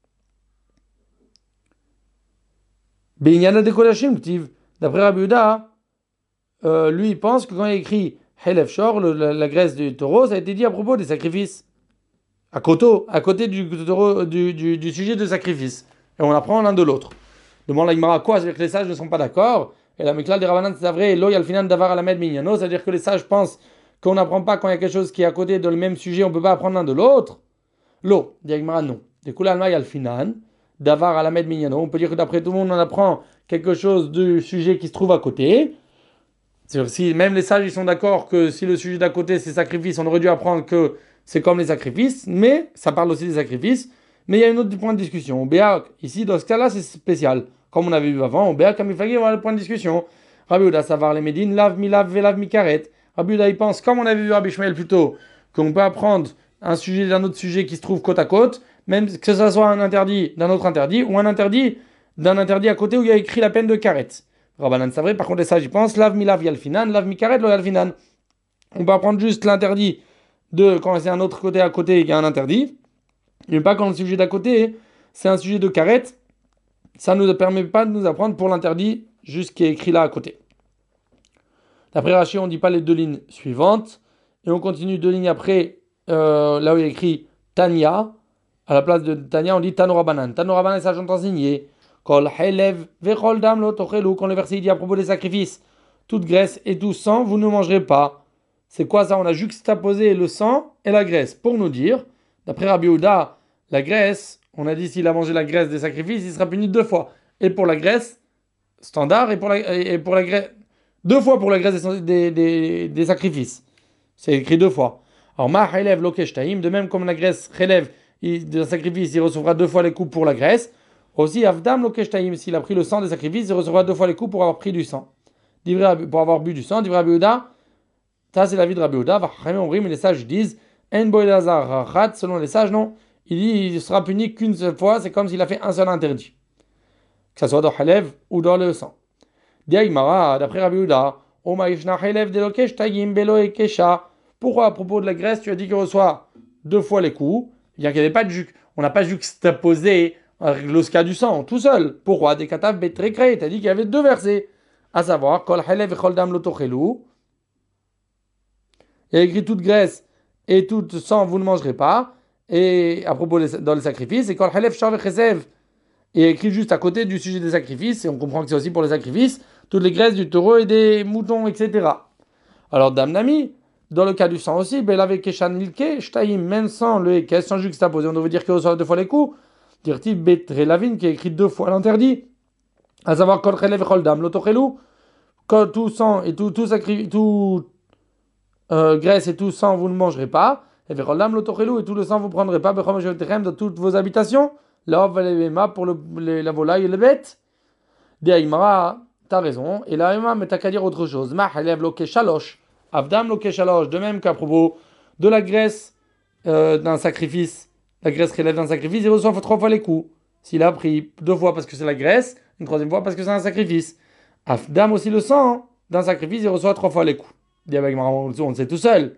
Benyana de Kodashim, Ktiv. D'après Rabbi Yehuda, euh, lui, il pense que quand il écrit Helev Shor, le, la, la graisse du taureau, ça a été dit à propos des sacrifices. À côté, à côté du, taureau, du, du, du sujet de sacrifice. Et on apprend l'un de l'autre. Demande la Gemara quoi? C'est-à-dire que les sages ne sont pas d'accord. Et la Meklal des Ravanan, c'est vrai, lo yalfinan davar alamed minyano, c'est-à-dire que les sages pensent qu'on n'apprend pas quand il y a quelque chose qui est à côté de le même sujet, on ne peut pas apprendre l'un de l'autre. Lo, dit la Gemara, non. Du coup, là, yalfinan davar alamed minyano, on peut dire que d'après tout le monde, on apprend quelque chose du sujet qui se trouve à côté. C'est-à-dire si même les sages ils sont d'accord que si le sujet d'à côté c'est sacrifice, on aurait dû apprendre que c'est comme les sacrifices, mais ça parle aussi des sacrifices. Mais il y a un autre point de discussion. Béa, ici, dans ce cas-là, c'est spécial. Comme on avait vu avant, Béa, comme il fallait, voilà le point de discussion. Rabbi Yehuda, savoir les médines, lave mi lave, lave mi karet. Rabbi Yehuda, il pense, comme on avait vu Rabbi Shmuel plus tôt, qu'on peut apprendre un sujet d'un autre sujet qui se trouve côte à côte, même que ce soit un interdit d'un autre interdit, ou un interdit d'un interdit à côté où il y a écrit la peine de karet. Rabbanan, c'est vrai, par contre, les sages, ils pensent, lave mi lave yalfinan, lave mi karet, lo yalfinan. On peut apprendre juste l'interdit de, quand c'est un autre côté à côté, il y a un interdit. Mais pas quand le sujet d'à côté, c'est un sujet de karet, ça ne nous permet pas de nous apprendre pour l'interdit, juste qui est écrit là à côté. D'après Rashi, on ne dit pas les deux lignes suivantes, et on continue deux lignes après, euh, là où il y a écrit Tanya, à la place de Tanya, on dit Tanorabanan. Tanorabanan, ça j'entends enseigné. Kol helev vechol dam lo tochelu, quand le verset dit à propos des sacrifices, toute graisse et tout sang, vous ne mangerez pas. C'est quoi ça? On a juxtaposé le sang et la graisse pour nous dire. D'après Rabbi Yehuda, la graisse, on a dit s'il a mangé la graisse des sacrifices, il sera puni deux fois. Et pour la graisse standard et pour la, et pour la graisse... Deux fois pour la graisse des, des, des, des sacrifices. C'est écrit deux fois. Alors, ma relève lokeshtaim, de même comme la graisse relève de sacrifice, il recevra deux fois les coups pour la graisse. Aussi, avdam lokeshtaim, s'il a pris le sang des sacrifices, il recevra deux fois les coups pour avoir pris du sang. Pour avoir bu du sang, dit Rabbi Yehuda, ça c'est l'avis de Rabbi Yehuda, mais les sages disent, En boilazar, selon les sages, non. Il dit il sera puni qu'une seule fois, c'est comme s'il a fait un seul interdit. Que ce soit dans Halev ou dans le sang. Diagmara, d'après Rabbi Yehuda, pourquoi à propos de la graisse, tu as dit qu'il reçoit deux fois les coups, bien qu'il n'y avait pas de juc. On n'a pas juxtaposé le cas du sang, tout seul. Pourquoi? Des katav betrekre, tu as dit qu'il y avait deux versets. À savoir, kol halev et kol dam lotochelu. Il y a écrit toute graisse et tout sang, vous ne mangerez pas. Et à propos des, dans les sacrifices, et kol halev shar vechesev. Et écrit juste à côté du sujet des sacrifices, et on comprend que c'est aussi pour les sacrifices, toutes les graisses du taureau et des moutons, et cetera. Alors, Damnami, dans le cas du sang aussi, ben, avec Keshan Milke, Shtaim, même sans le Ekes, sans juxtaposer, on devait dire qu'il reçoit deux fois les coups. Dire-t-il Betre Lavin, qui a écrit deux fois l'interdit. À savoir, Kol Chelev et Kol Dam, l'Otochelu, tout sang et tout, tout sacrifice, tout euh, graisse et tout sang, vous ne mangerez pas. Et Kol Dam, l'Otochelu, et tout le sang, vous ne prendrez pas, Bechom Shevetechem, dans toutes vos habitations. Là, pour le, les, la volaille et les bêtes. Diaïmara, t'as raison. Et là, mais t'as qu'à dire autre chose. Ma halev loke shalosh. Avdam loke shalosh. De même qu'à propos de la graisse euh, d'un sacrifice, la graisse relève d'un sacrifice, il reçoit trois fois les coups. S'il a pris deux fois parce que c'est la graisse, une troisième fois parce que c'est un sacrifice. Avdam aussi le sang d'un sacrifice, il reçoit trois fois les coups. Dit avec on le sait tout seul.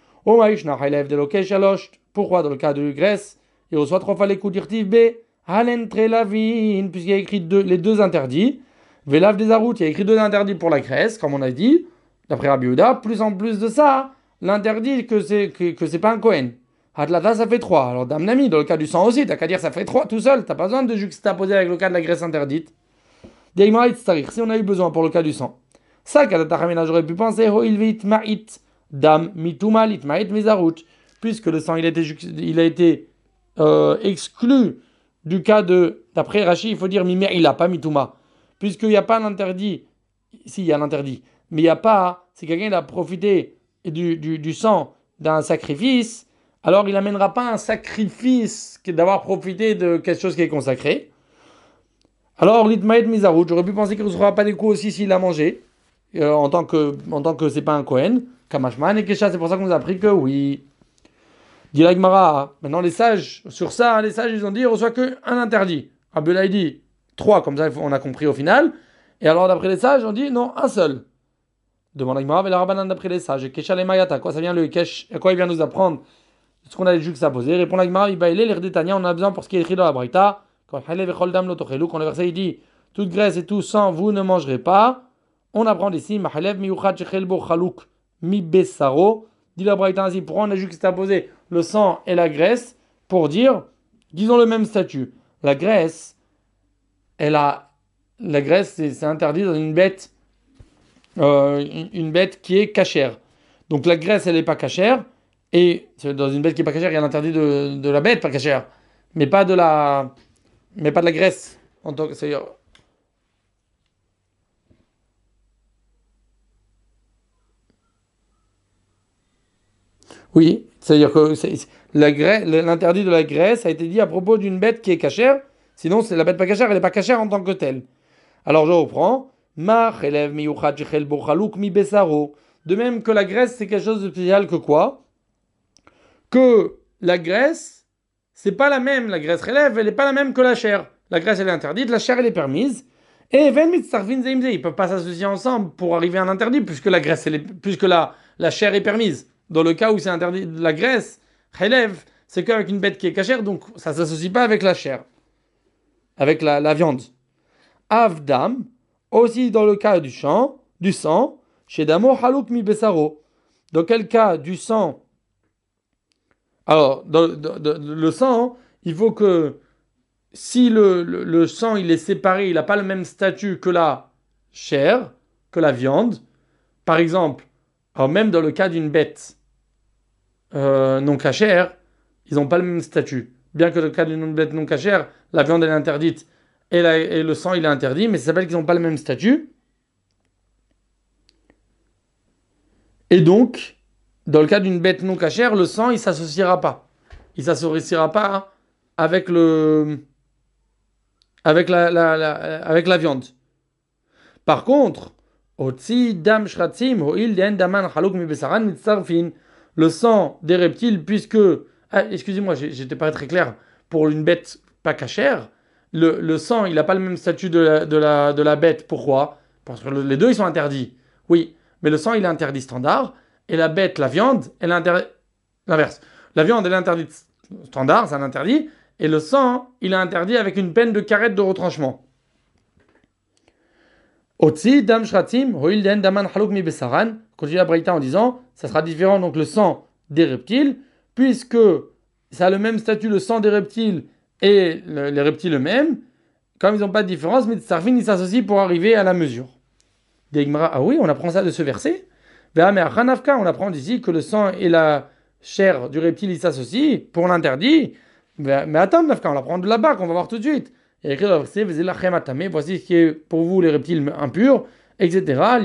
Pourquoi dans le cas de graisse, il reçoit trois fois les coups d'irtiv B, Halen Trelavin, puisqu'il y a écrit deux, les deux interdits. Velav des Arout, il y a écrit deux interdits pour la graisse, comme on a dit, d'après Rabbi Yehuda. Plus en plus de ça, l'interdit que c'est, que, que c'est pas un Kohen. Hatlata, ça fait trois. Alors, Dame Nami, dans le cas du sang aussi, t'as qu'à dire ça fait trois tout seul, t'as pas besoin de juxtaposer avec le cas de la graisse interdite. Si on a eu besoin pour le cas du sang. Ça, j'aurais pu penser, dam mituma litmait mizarut, puisque le sang il a été, il a été euh, exclu du cas de, d'après Rashi, il faut dire mimer il a pas mituma, puisqu'il n'y a pas l'interdit, si il y a l'interdit, mais il n'y a pas, si quelqu'un il a profité du, du, du sang d'un sacrifice, alors il n'amènera pas un sacrifice d'avoir profité de quelque chose qui est consacré. Alors l'itmaet mizarut, j'aurais pu penser qu'il ne recevra pas des coups aussi s'il a mangé, euh, en tant que en tant que c'est pas un Kohen. Kamashman et Kesha, c'est pour ça qu'on nous a appris que oui. Dit la Gemara, maintenant les sages, sur ça, les sages ils ont dit il reçoit qu'un interdit. Abdullah il dit trois, comme ça on a compris au final. Et alors d'après les sages, on dit non, un seul. Demande la Gemara, mais la Rabbanan d'après les sages, Kesha les Mayata, quoi ça vient le Kesh, à quoi il vient nous apprendre ce qu'on a juxtaposé. Répond la Gemara, il bailé l'air d'Etania, on a besoin pour ce qui est écrit dans la Braïta. Quand le verset il dit toute graisse et tout sang, vous ne mangerez pas. On apprend ici, Mahalev miyuchad shechelbo chalouk mi besaro. Dit la Braïta ainsi, pourquoi on a juxtaposé le sang et la graisse pour dire qu'ils ont le même statut. La graisse, elle a, la graisse c'est, c'est interdit dans une bête, euh, une, une bête qui est cachère. Donc la graisse elle n'est pas cachère et dans une bête qui est pas cachère il y a l'interdit de, de la bête pas cachère, mais pas de la, mais pas de la graisse en tant que c'est. Oui, c'est-à-dire que c'est, la graisse, l'interdit de la graisse a été dit à propos d'une bête qui est cachère. Sinon, c'est la bête pas cachère, elle n'est pas cachère en tant que telle. Alors je reprends. Ma chelev miyuchad shechel bo chalouk mi besaro. De même que la graisse, c'est quelque chose de spécial que quoi? Que la graisse, c'est pas la même. La graisse relève, elle n'est pas la même que la chair. La graisse, elle est interdite, la chair, elle est permise. Et ven mitzarfin zeimze, ils peuvent pas s'associer ensemble pour arriver à un interdit, puisque la graisse, elle est, puisque la, la chair est permise. Dans le cas où c'est interdit de la graisse, relève, c'est qu'avec une bête qui est cachère, donc ça ne s'associe pas avec la chair, avec la, la viande. Avdam, aussi dans le cas du sang, du sang, chez Damo Halouk mi Besaro. Dans quel cas du sang? Alors, dans, dans, dans, le sang, il faut que si le, le, le sang il est séparé, il n'a pas le même statut que la chair, que la viande. Par exemple, alors même dans le cas d'une bête euh, non cachère, ils n'ont pas le même statut. Bien que dans le cas d'une bête non cachère, la viande elle est interdite et, la, et le sang il est interdit, mais ça s'appelle qu'ils n'ont pas le même statut. Et donc, dans le cas d'une bête non cachère, le sang il ne s'associera pas. Il ne s'associera pas avec, le, avec, la, la, la, avec la viande. Par contre, le sang des reptiles, puisque, ah, excusez-moi, j'étais pas très clair, pour une bête pas cachère, le, le sang, il n'a pas le même statut de la, de la, de la bête. Pourquoi? Parce que les deux, ils sont interdits. Oui, mais le sang, il est interdit standard, et la bête, la viande, elle est interdite. L'inverse. La viande, elle est interdite standard, c'est un interdit, et le sang, il est interdit avec une peine de carette de retranchement. Otsi, dam shratim, hoil den daman halouk mi besaran. Continue la Braïta en disant, ça sera différent donc le sang des reptiles, puisque ça a le même statut le sang des reptiles et le, les reptiles eux-mêmes, comme ils n'ont pas de différence, mais Sarfin ils s'associent pour arriver à la mesure. Degmara, ah oui, on apprend ça de ce verset. On apprend ici que le sang et la chair du reptile ils s'associent pour l'interdit. Mais attends, on l'apprend de là-bas, qu'on va voir tout de suite. Il y a écrit dans le verset, voici ce qui est pour vous les reptiles impurs, et cetera.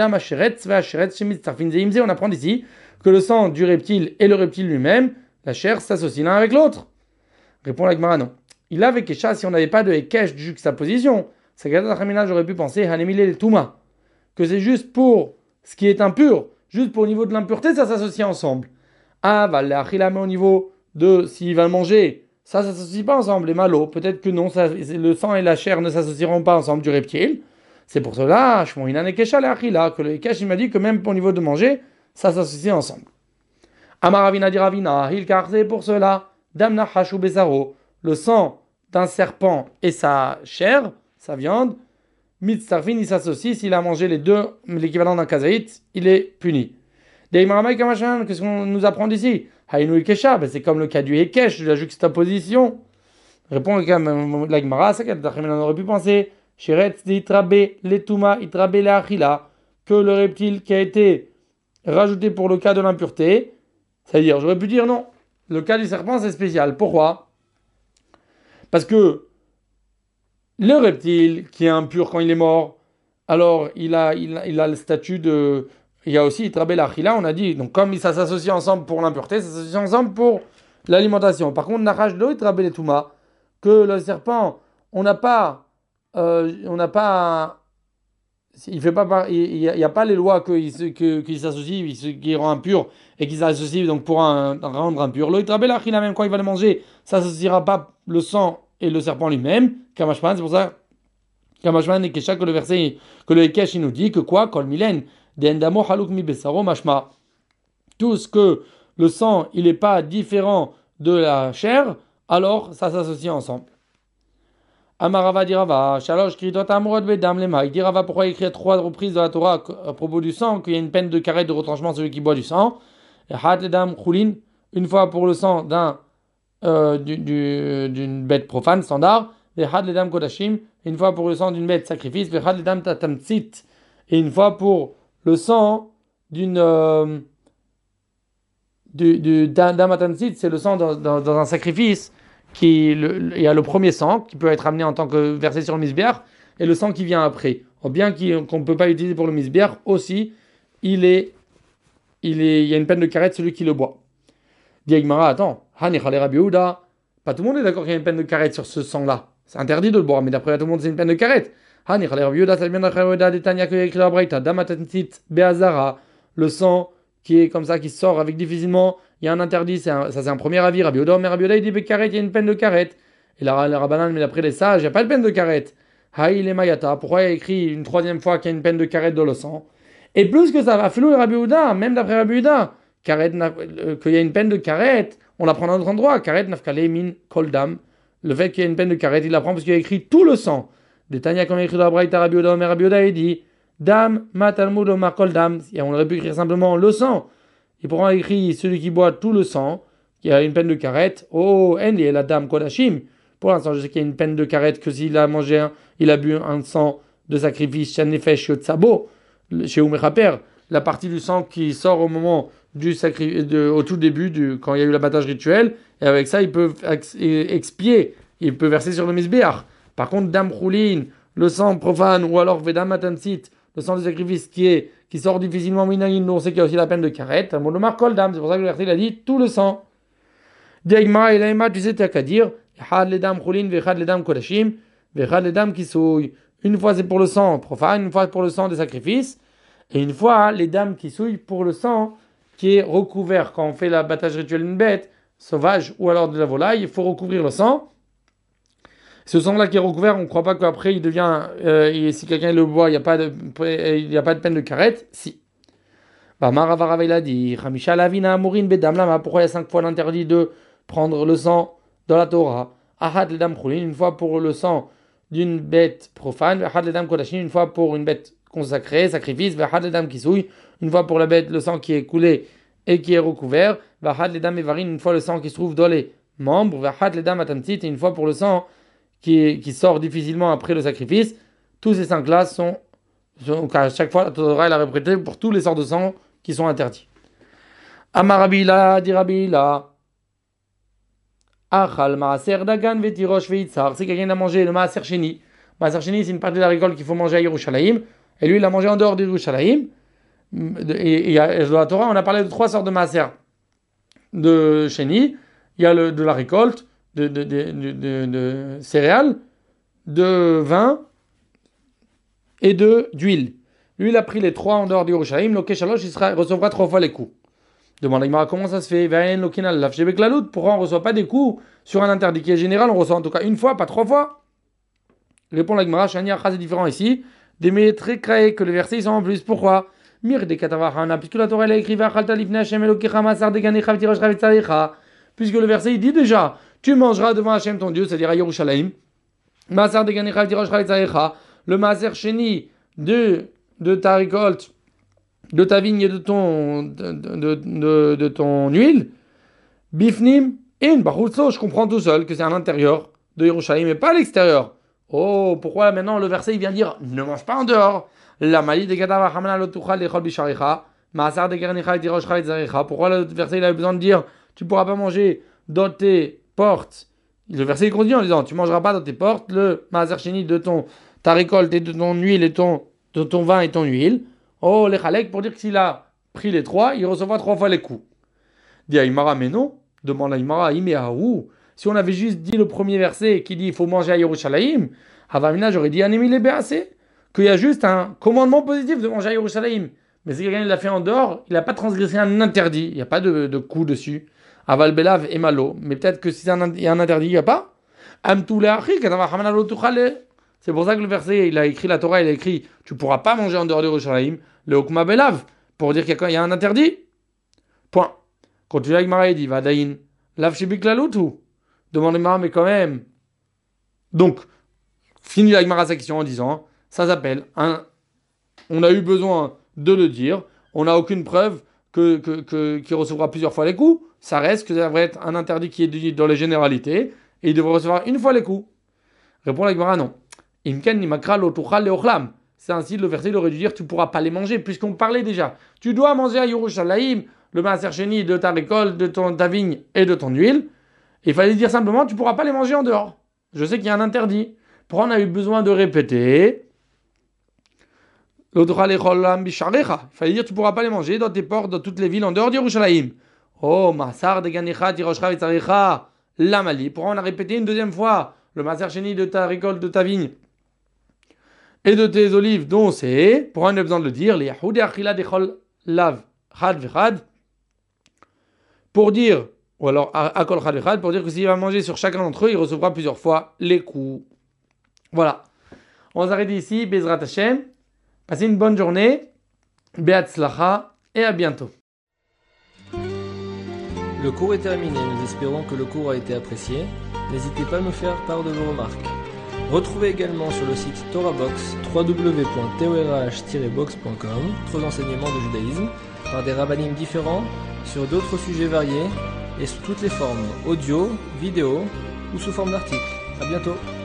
On apprend ici que le sang du reptile et le reptile lui-même, la chair s'associent l'un avec l'autre. Répond la Gemara, non. Il avait Kesha, si on n'avait pas de Hekesh de juxtaposition, c'est que j'aurais pu penser, Hanemile Touma, que c'est juste pour ce qui est impur, juste pour au niveau de l'impureté, ça s'associe ensemble. Ah, va l'achila, mais au niveau de s'il va le manger, ça, ça ne s'associe pas ensemble. Les malots, peut-être que non, ça, le sang et la chair ne s'associeront pas ensemble du reptile. C'est pour cela, que le Hekesh il m'a dit que même au niveau de manger, ça s'associe ensemble. Amaravina dit Ravina, Hilkar, c'est pour cela, Damna Hashu Besaro, le sang d'un serpent et sa chair, sa viande, Mitzarfin, il s'associe, s'il a mangé les deux, l'équivalent d'un kazaït, il est puni. Deimaramai Kamachan, qu'est-ce qu'on nous apprend d'ici? Haïnou Kesha, c'est comme le cas du Ekesh, de la juxtaposition. Répond la Gemara, c'est qu'on aurait pu penser, Shiretz d'Itrabe, l'Etouma, Itrabe, l'Achila, que le reptile qui a été rajouté pour le cas de l'impureté, c'est-à-dire, j'aurais pu dire non, le cas du serpent c'est spécial. Pourquoi? Parce que le reptile qui est impur quand il est mort, alors il a, il a, il a le statut de... Il y a aussi Itrabe l'Achila, on a dit, donc comme ça s'associe ensemble pour l'impureté, ça s'associe ensemble pour l'alimentation. Par contre, Nachash de Itrabe l'Etouma, que le serpent, on n'a pas, euh, on n'a pas, il fait pas, il n'y a, a pas les lois qu'il que, qui s'associent, qui rend impur et qui s'associent donc pour un, un rendre impur. Le Itrabe l'Achila, même quand il va le manger, ça s'associera pas le sang et le serpent lui-même. Kamashman, c'est pour ça, Kamashman et Kesha, que le verset, que le Ekesh, il nous dit que quoi, Kol Milen, Dendamo Haluk mi Besaro Mashma. Tout ce que le sang, il n'est pas différent de la chair, alors ça s'associe ensemble. Amarava dirava, Shalosh Kritot Amrod Bedam Lema. Il dirava pourquoi il écrit à trois reprises dans la Torah à propos du sang qu'il y a une peine de carré de retranchement celui qui boit du sang. Et Had Ledam Khulin, une fois pour le sang d'un euh, du, du, d'une bête profane standard. Et Had Ledam Kodashim, une fois pour le sang d'une bête sacrifice. Et Had Ledam Tatamtsit, et une fois pour le sang d'une euh, du, du, d'un, d'un matamtsit, c'est le sang dans, dans, dans un sacrifice. Qui, le, il y a le premier sang qui peut être amené en tant que versé sur le misbéach et le sang qui vient après. Ou bien qu'on ne peut pas utiliser pour le misbéach aussi, il, est, il, est, il y a une peine de carette celui qui le boit. Diagmara, attends, pas tout le monde est d'accord qu'il y a une peine de carette sur ce sang-là. C'est interdit de le boire, mais d'après tout le monde c'est une peine de carette. Le sang qui est comme ça, qui sort avec difficilement, il y a un interdit, c'est un, ça c'est un premier avis. Rabbi Oda, mais Rabbi Oda il dit Bekaret, il y a une peine de carette. Et la, la Rabbanan, mais d'après les sages, il n'y a pas de peine de carette. Haïl et Mayata, pourquoi il a écrit une troisième fois qu'il y a une peine de carette dans le sang? Et plus que ça, va falloir Rabbi Oda, même d'après Rabbi Oda, euh, qu'il y a une peine de carette, on l'apprend dans notre endroit. Carette nafkale min koldam. Le fait qu'il y a une peine de carette, il l'apprend parce qu'il a écrit tout le sang. Des Tanya, comme il a écrit dans la Braïta, Rabbi Oda, mais Rabbi Oda il dit Dam, matalmud, omar koldam. Et on aurait pu écrire simplement le sang. Et pourquoi écrit celui qui boit tout le sang, qui a une peine de carette? Oh, Enli et la dame Kodashim. Pour l'instant, je sais qu'il y a une peine de carette que s'il a mangé, un, il a bu un sang de sacrifice, Shanefesh Yotsabo, chez Umechaper, la partie du sang qui sort au moment du sacrifice, au tout début, du, quand il y a eu l'abattage rituel, et avec ça, il peut expier, il peut verser sur le misbéach. Par contre, dame Choulin, le sang profane, ou alors Vedam Matansit, le sang du sacrifice qui est qui sort difficilement minayin, on sait qu'il y a aussi la peine de carette. C'est pour ça que le verset il a dit tout le sang. Diagma et laima, tu sais, tu as qu'à dire had ledam chulin, vechad ledam kodashim, vechad ledam kisouy. Une fois c'est pour le sang profane, une fois pour le sang des sacrifices, et une fois les dames qui souillent pour le sang qui est recouvert quand on fait l'abattage rituel d'une bête sauvage ou alors de la volaille, il faut recouvrir le sang. Ce sang-là qui est recouvert, on ne croit pas qu'après il devient, euh, et si quelqu'un le boit, il n'y a, a pas de peine de carette. Si. Bah, Maravarava il a dit, Hamisha lavina amurin bedam lama, pourquoi il y a cinq fois l'interdit de prendre le sang dans la Torah? Ahad ledam chulin, une fois pour le sang d'une bête profane, ahad ledam kodashin, une fois pour une bête consacrée, sacrifice, ahad ledam kisouy, une fois pour la bête, le sang qui est coulé et qui est recouvert, ahad ledam evarin, une fois le sang qui se trouve dans les membres, ahad ledam atamtit, une fois pour le sang Qui, qui sort difficilement après le sacrifice. Tous ces cinq-là sont, sont à chaque fois, la Torah elle a répété pour tous les sorts de sang qui sont interdits. Amarabila, dirabila. Achal maaser dagan vetirosh veitzar. C'est quelqu'un qui a mangé le maaser sheni. Maaser sheni, c'est une partie de la récolte qu'il faut manger à Yerushalayim. Et lui, il a mangé en dehors de Yerushalayim. Et, et, et dans la Torah, on a parlé de trois sortes de maaser de sheni. Il y a le, de la récolte, De, de, de, de, de céréales, de vin et de d'huile. Lui, il a pris les trois en dehors du Yerushalayim. Loké Shalosh, il sera, recevra trois fois les coups. Demande à Gemara comment ça se fait. Pourquoi on ne reçoit pas des coups sur un interdit qui est général? On reçoit en tout cas une fois, pas trois fois. Répond la Gemara, Shani Achaz est différent ici. Des très créés que le verset ils sont en plus. Pourquoi? Mir de Katavahana, puisque la Torah elle a écrit Vachalta lifnei Hashem Elokecha Masar deganecha v'tiroshcha v'tzarecha, puisque le verset il dit déjà, tu mangeras devant Hashem ton Dieu, c'est-à-dire à Yerushalayim, Masar deganecha v'tiroshcha v'tzarecha, le Maser Sheni de, de ta récolte, de ta vigne et de ton, de, de, de, de ton huile, Bifnim, in, Bachutso, je comprends tout seul que c'est à l'intérieur de Yerushalayim et pas à l'extérieur. Oh, pourquoi maintenant le verset il vient dire ne mange pas en dehors? La mali de Gadava Hamana Lotuchal Lechol Bisharecha, Maasar de Garnecha et Tiroshcha et Zarecha. Pourquoi le verset il a besoin de dire tu pourras pas manger dans tes portes? Le verset il continue en disant tu mangeras pas dans tes portes le Maasar Sheni de ton ta récolte et de ton huile et ton de ton vin et ton huile. Oh, les Chalek pour dire que s'il a pris les trois, il recevra trois fois les coups. Dit Aïmara, mais non, demande Aïmara, Imeaou. Si on avait juste dit le premier verset qui dit il faut manger à Yerushalayim, Havamina, j'aurais dit Anemi le Béasé, qu'il y a juste un commandement positif de manger à Yerushalayim. Mais si quelqu'un l'a fait en dehors, il n'a pas transgressé un interdit, il n'y a pas de, de coup dessus. Aval Belav et Malo. Mais peut-être que si c'est un, il y a un interdit, il n'y a pas. C'est pour ça que le verset, il a écrit la Torah, il a écrit tu ne pourras pas manger en dehors de Yerushalayim, le Okma Belav, pour dire qu'il y a un interdit. Point. Continue avec Mara, il dit Vadaïn, Lav Shibik Laloutou. Demande Mara, mais quand même. Donc, finit la Gemara sa question en disant, ça s'appelle, un, on a eu besoin de le dire, on n'a aucune preuve que, que, que, qu'il recevra plusieurs fois les coups, ça reste que ça devrait être un interdit qui est dit dans les généralités, et il devrait recevoir une fois les coups. Répond la Gemara, non. Imken nimakra lotuchal leochlam. C'est ainsi, le verset il aurait dû dire, tu ne pourras pas les manger, puisqu'on parlait déjà. Tu dois manger à Yerushalayim, le Maaser Sheni de ta récolte, de ton, ta vigne et de ton huile. Il fallait dire simplement, tu ne pourras pas les manger en dehors. Je sais qu'il y a un interdit. Pourquoi on a eu besoin de répéter? Il fallait dire, tu ne pourras pas les manger dans tes portes, dans toutes les villes en dehors d'Yerushalayim. Oh, Masar de Ganecha, Tiroshcha, Vitzarecha, Lamali. Pourquoi on a répété une deuxième fois le Maaser Sheni de ta récolte, de ta vigne et de tes olives, dont c'est, pourquoi on a besoin de le dire, les Yahoudi Achila Dechol Lav, Chad Vechad, pour dire, ou alors Akol Chad Vechad, pour dire que s'il va manger sur chacun d'entre eux, il recevra plusieurs fois les coups. Voilà. On s'arrête ici, Bezrat Hashem. Passez une bonne journée, Beatzlacha, et à bientôt. Le cours est terminé, nous espérons que le cours a été apprécié. N'hésitez pas à nous faire part de vos remarques. Retrouvez également sur le site TorahBox, w w w point torah tiret box point com, d'autres enseignements de judaïsme, par des rabbinim différents, sur d'autres sujets variés, et sous toutes les formes, audio, vidéo, ou sous forme d'articles. À bientôt.